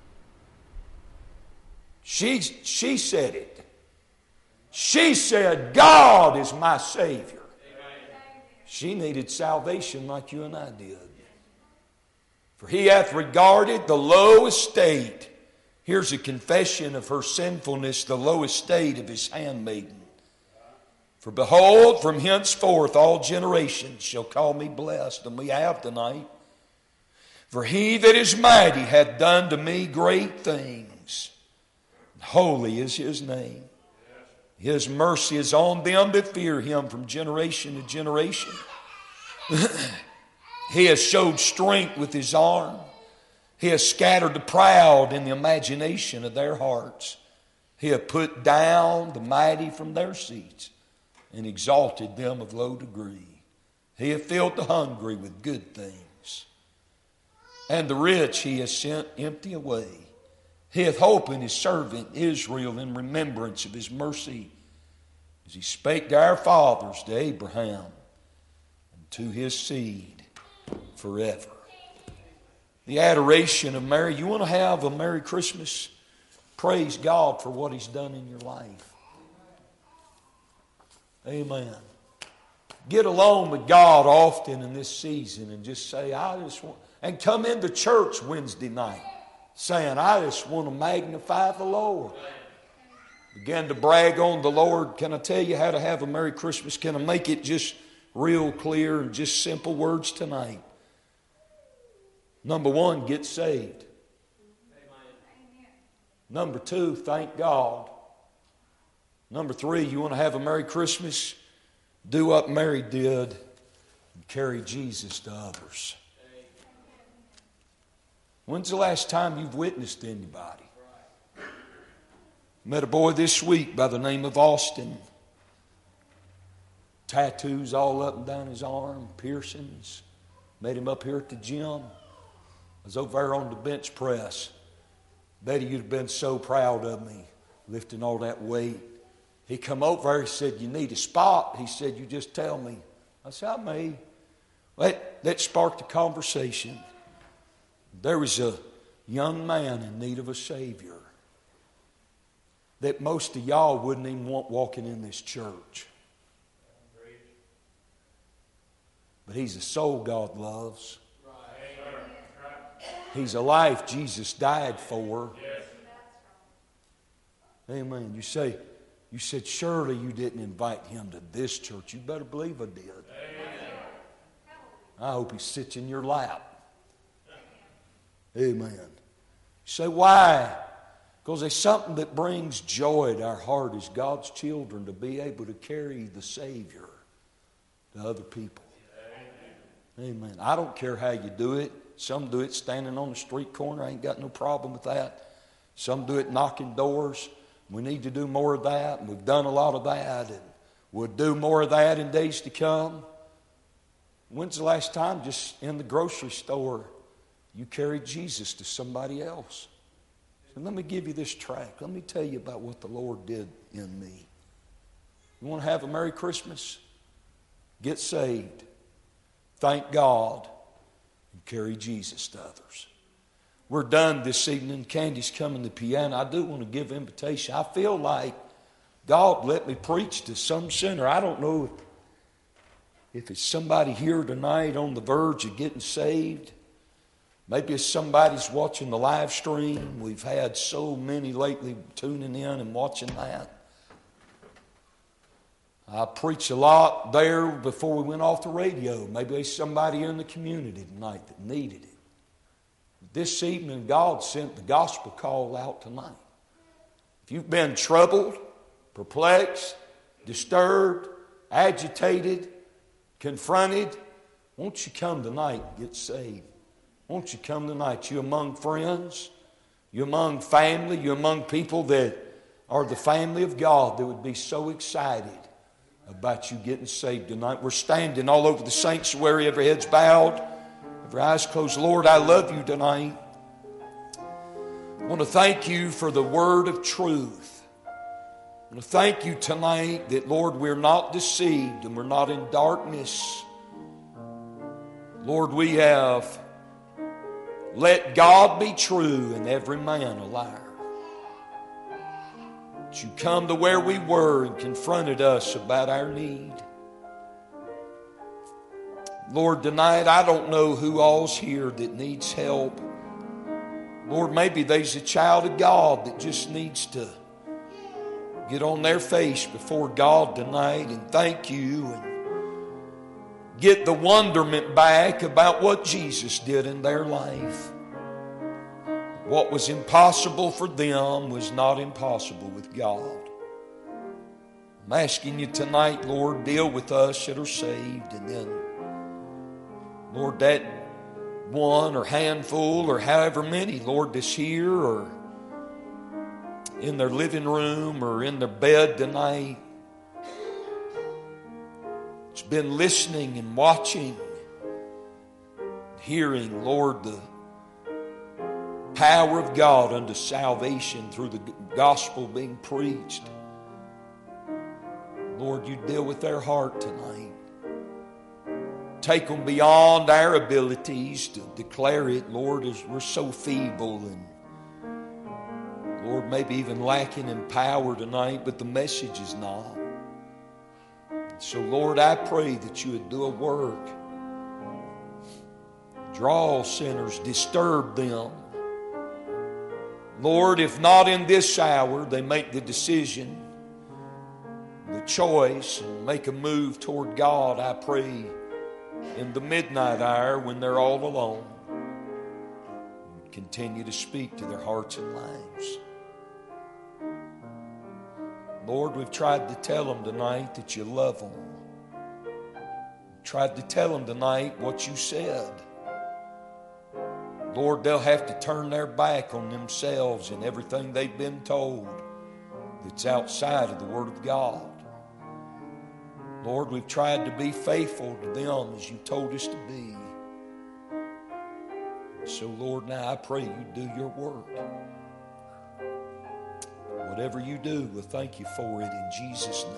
She, she said it. She said, God is my Savior. She needed salvation like you and I did. For he hath regarded the low estate. Here's a confession of her sinfulness, the low estate of his handmaiden. For behold, from henceforth all generations shall call me blessed. And we have tonight. For he that is mighty hath done to me great things. Holy is his name. His mercy is on them that fear him from generation to generation. He has showed strength with his arm. He has scattered the proud in the imagination of their hearts. He hath put down the mighty from their seats and exalted them of low degree. He hath filled the hungry with good things, and the rich he has sent empty away. He hath hope in his servant Israel in remembrance of his mercy, as he spake to our fathers, to Abraham, and to his seed forever. The adoration of Mary. You want to have a Merry Christmas? Praise God for what he's done in your life. Amen. Get alone with God often in this season and just say, I just want, and come into church Wednesday night saying, I just want to magnify the Lord. Begin to brag on the Lord. Can I tell you how to have a Merry Christmas? Can I make it just real clear and just simple words tonight? Number one, get saved. Number two, thank God. Number three, you want to have a Merry Christmas? Do what Mary did and carry Jesus to others. When's the last time you've witnessed to anybody? Met a boy this week by the name of Austin. Tattoos all up and down his arm, piercings. Met him up here at the gym. I was over there on the bench press. Betty, you'd have been so proud of me, lifting all that weight. He come over there, he said, you need a spot. He said, you just tell me. I said, I may. That, that sparked a conversation. There was a young man in need of a Savior that most of y'all wouldn't even want walking in this church. But he's a soul God loves. He's a life Jesus died for. Amen. You say, you said, surely you didn't invite him to this church. You better believe I did. I hope he sits in your lap. Amen. You say, why? Because there's something that brings joy to our heart as God's children, to be able to carry the Savior to other people. Amen. I don't care how you do it. Some do it standing on the street corner. I ain't got no problem with that. Some do it knocking doors. We need to do more of that, and we've done a lot of that, and we'll do more of that in days to come. When's the last time just in the grocery store you carried Jesus to somebody else? So let me give you this tract. Let me tell you about what the Lord did in me. You want to have a Merry Christmas? Get saved. Thank God. And carry Jesus to others. We're done this evening. Candy's coming to the piano. I do want to give invitation. I feel like God let me preach to some sinner. I don't know if, if it's somebody here tonight on the verge of getting saved. Maybe it's somebody's watching the live stream. We've had so many lately tuning in and watching that. I preached a lot there before we went off the radio. Maybe there's somebody in the community tonight that needed it. This evening, God sent the gospel call out tonight. If you've been troubled, perplexed, disturbed, agitated, confronted, won't you come tonight and get saved? Won't you come tonight? You among friends, you among family, you among people that are the family of God that would be so excited about you getting saved tonight. We're standing all over the sanctuary, every head's bowed, every eye's closed. Lord, I love you tonight. I want to thank you for the word of truth. I want to thank you tonight that, Lord, we're not deceived and we're not in darkness. Lord, we have let God be true and every man a liar. That you come to where we were and confronted us about our need. Lord, tonight I don't know who all's here that needs help. Lord, maybe there's a child of God that just needs to get on their face before God tonight and thank you and get the wonderment back about what Jesus did in their life. What was impossible for them was not impossible with God. I'm asking you tonight, Lord, deal with us that are saved, and then, Lord, that one or handful or however many, Lord, that's here or in their living room or in their bed tonight, it's been listening and watching, hearing, Lord, the power of God unto salvation through the gospel being preached. Lord, you deal with their heart tonight. Take them beyond our abilities to declare it, Lord, as we're so feeble and, Lord, maybe even lacking in power tonight, but the message is not. So, Lord, I pray that you would do a work. Draw sinners, disturb them. Lord, if not in this hour, they make the decision, the choice, and make a move toward God, I pray in the midnight hour when they're all alone, continue to speak to their hearts and lives. Lord, we've tried to tell them tonight that you love them. We've tried to tell them tonight what you said. Lord, they'll have to turn their back on themselves and everything they've been told that's outside of the Word of God. Lord, we've tried to be faithful to them as you told us to be. So, Lord, now I pray you do your work. Whatever you do, we'll thank you for it in Jesus' name.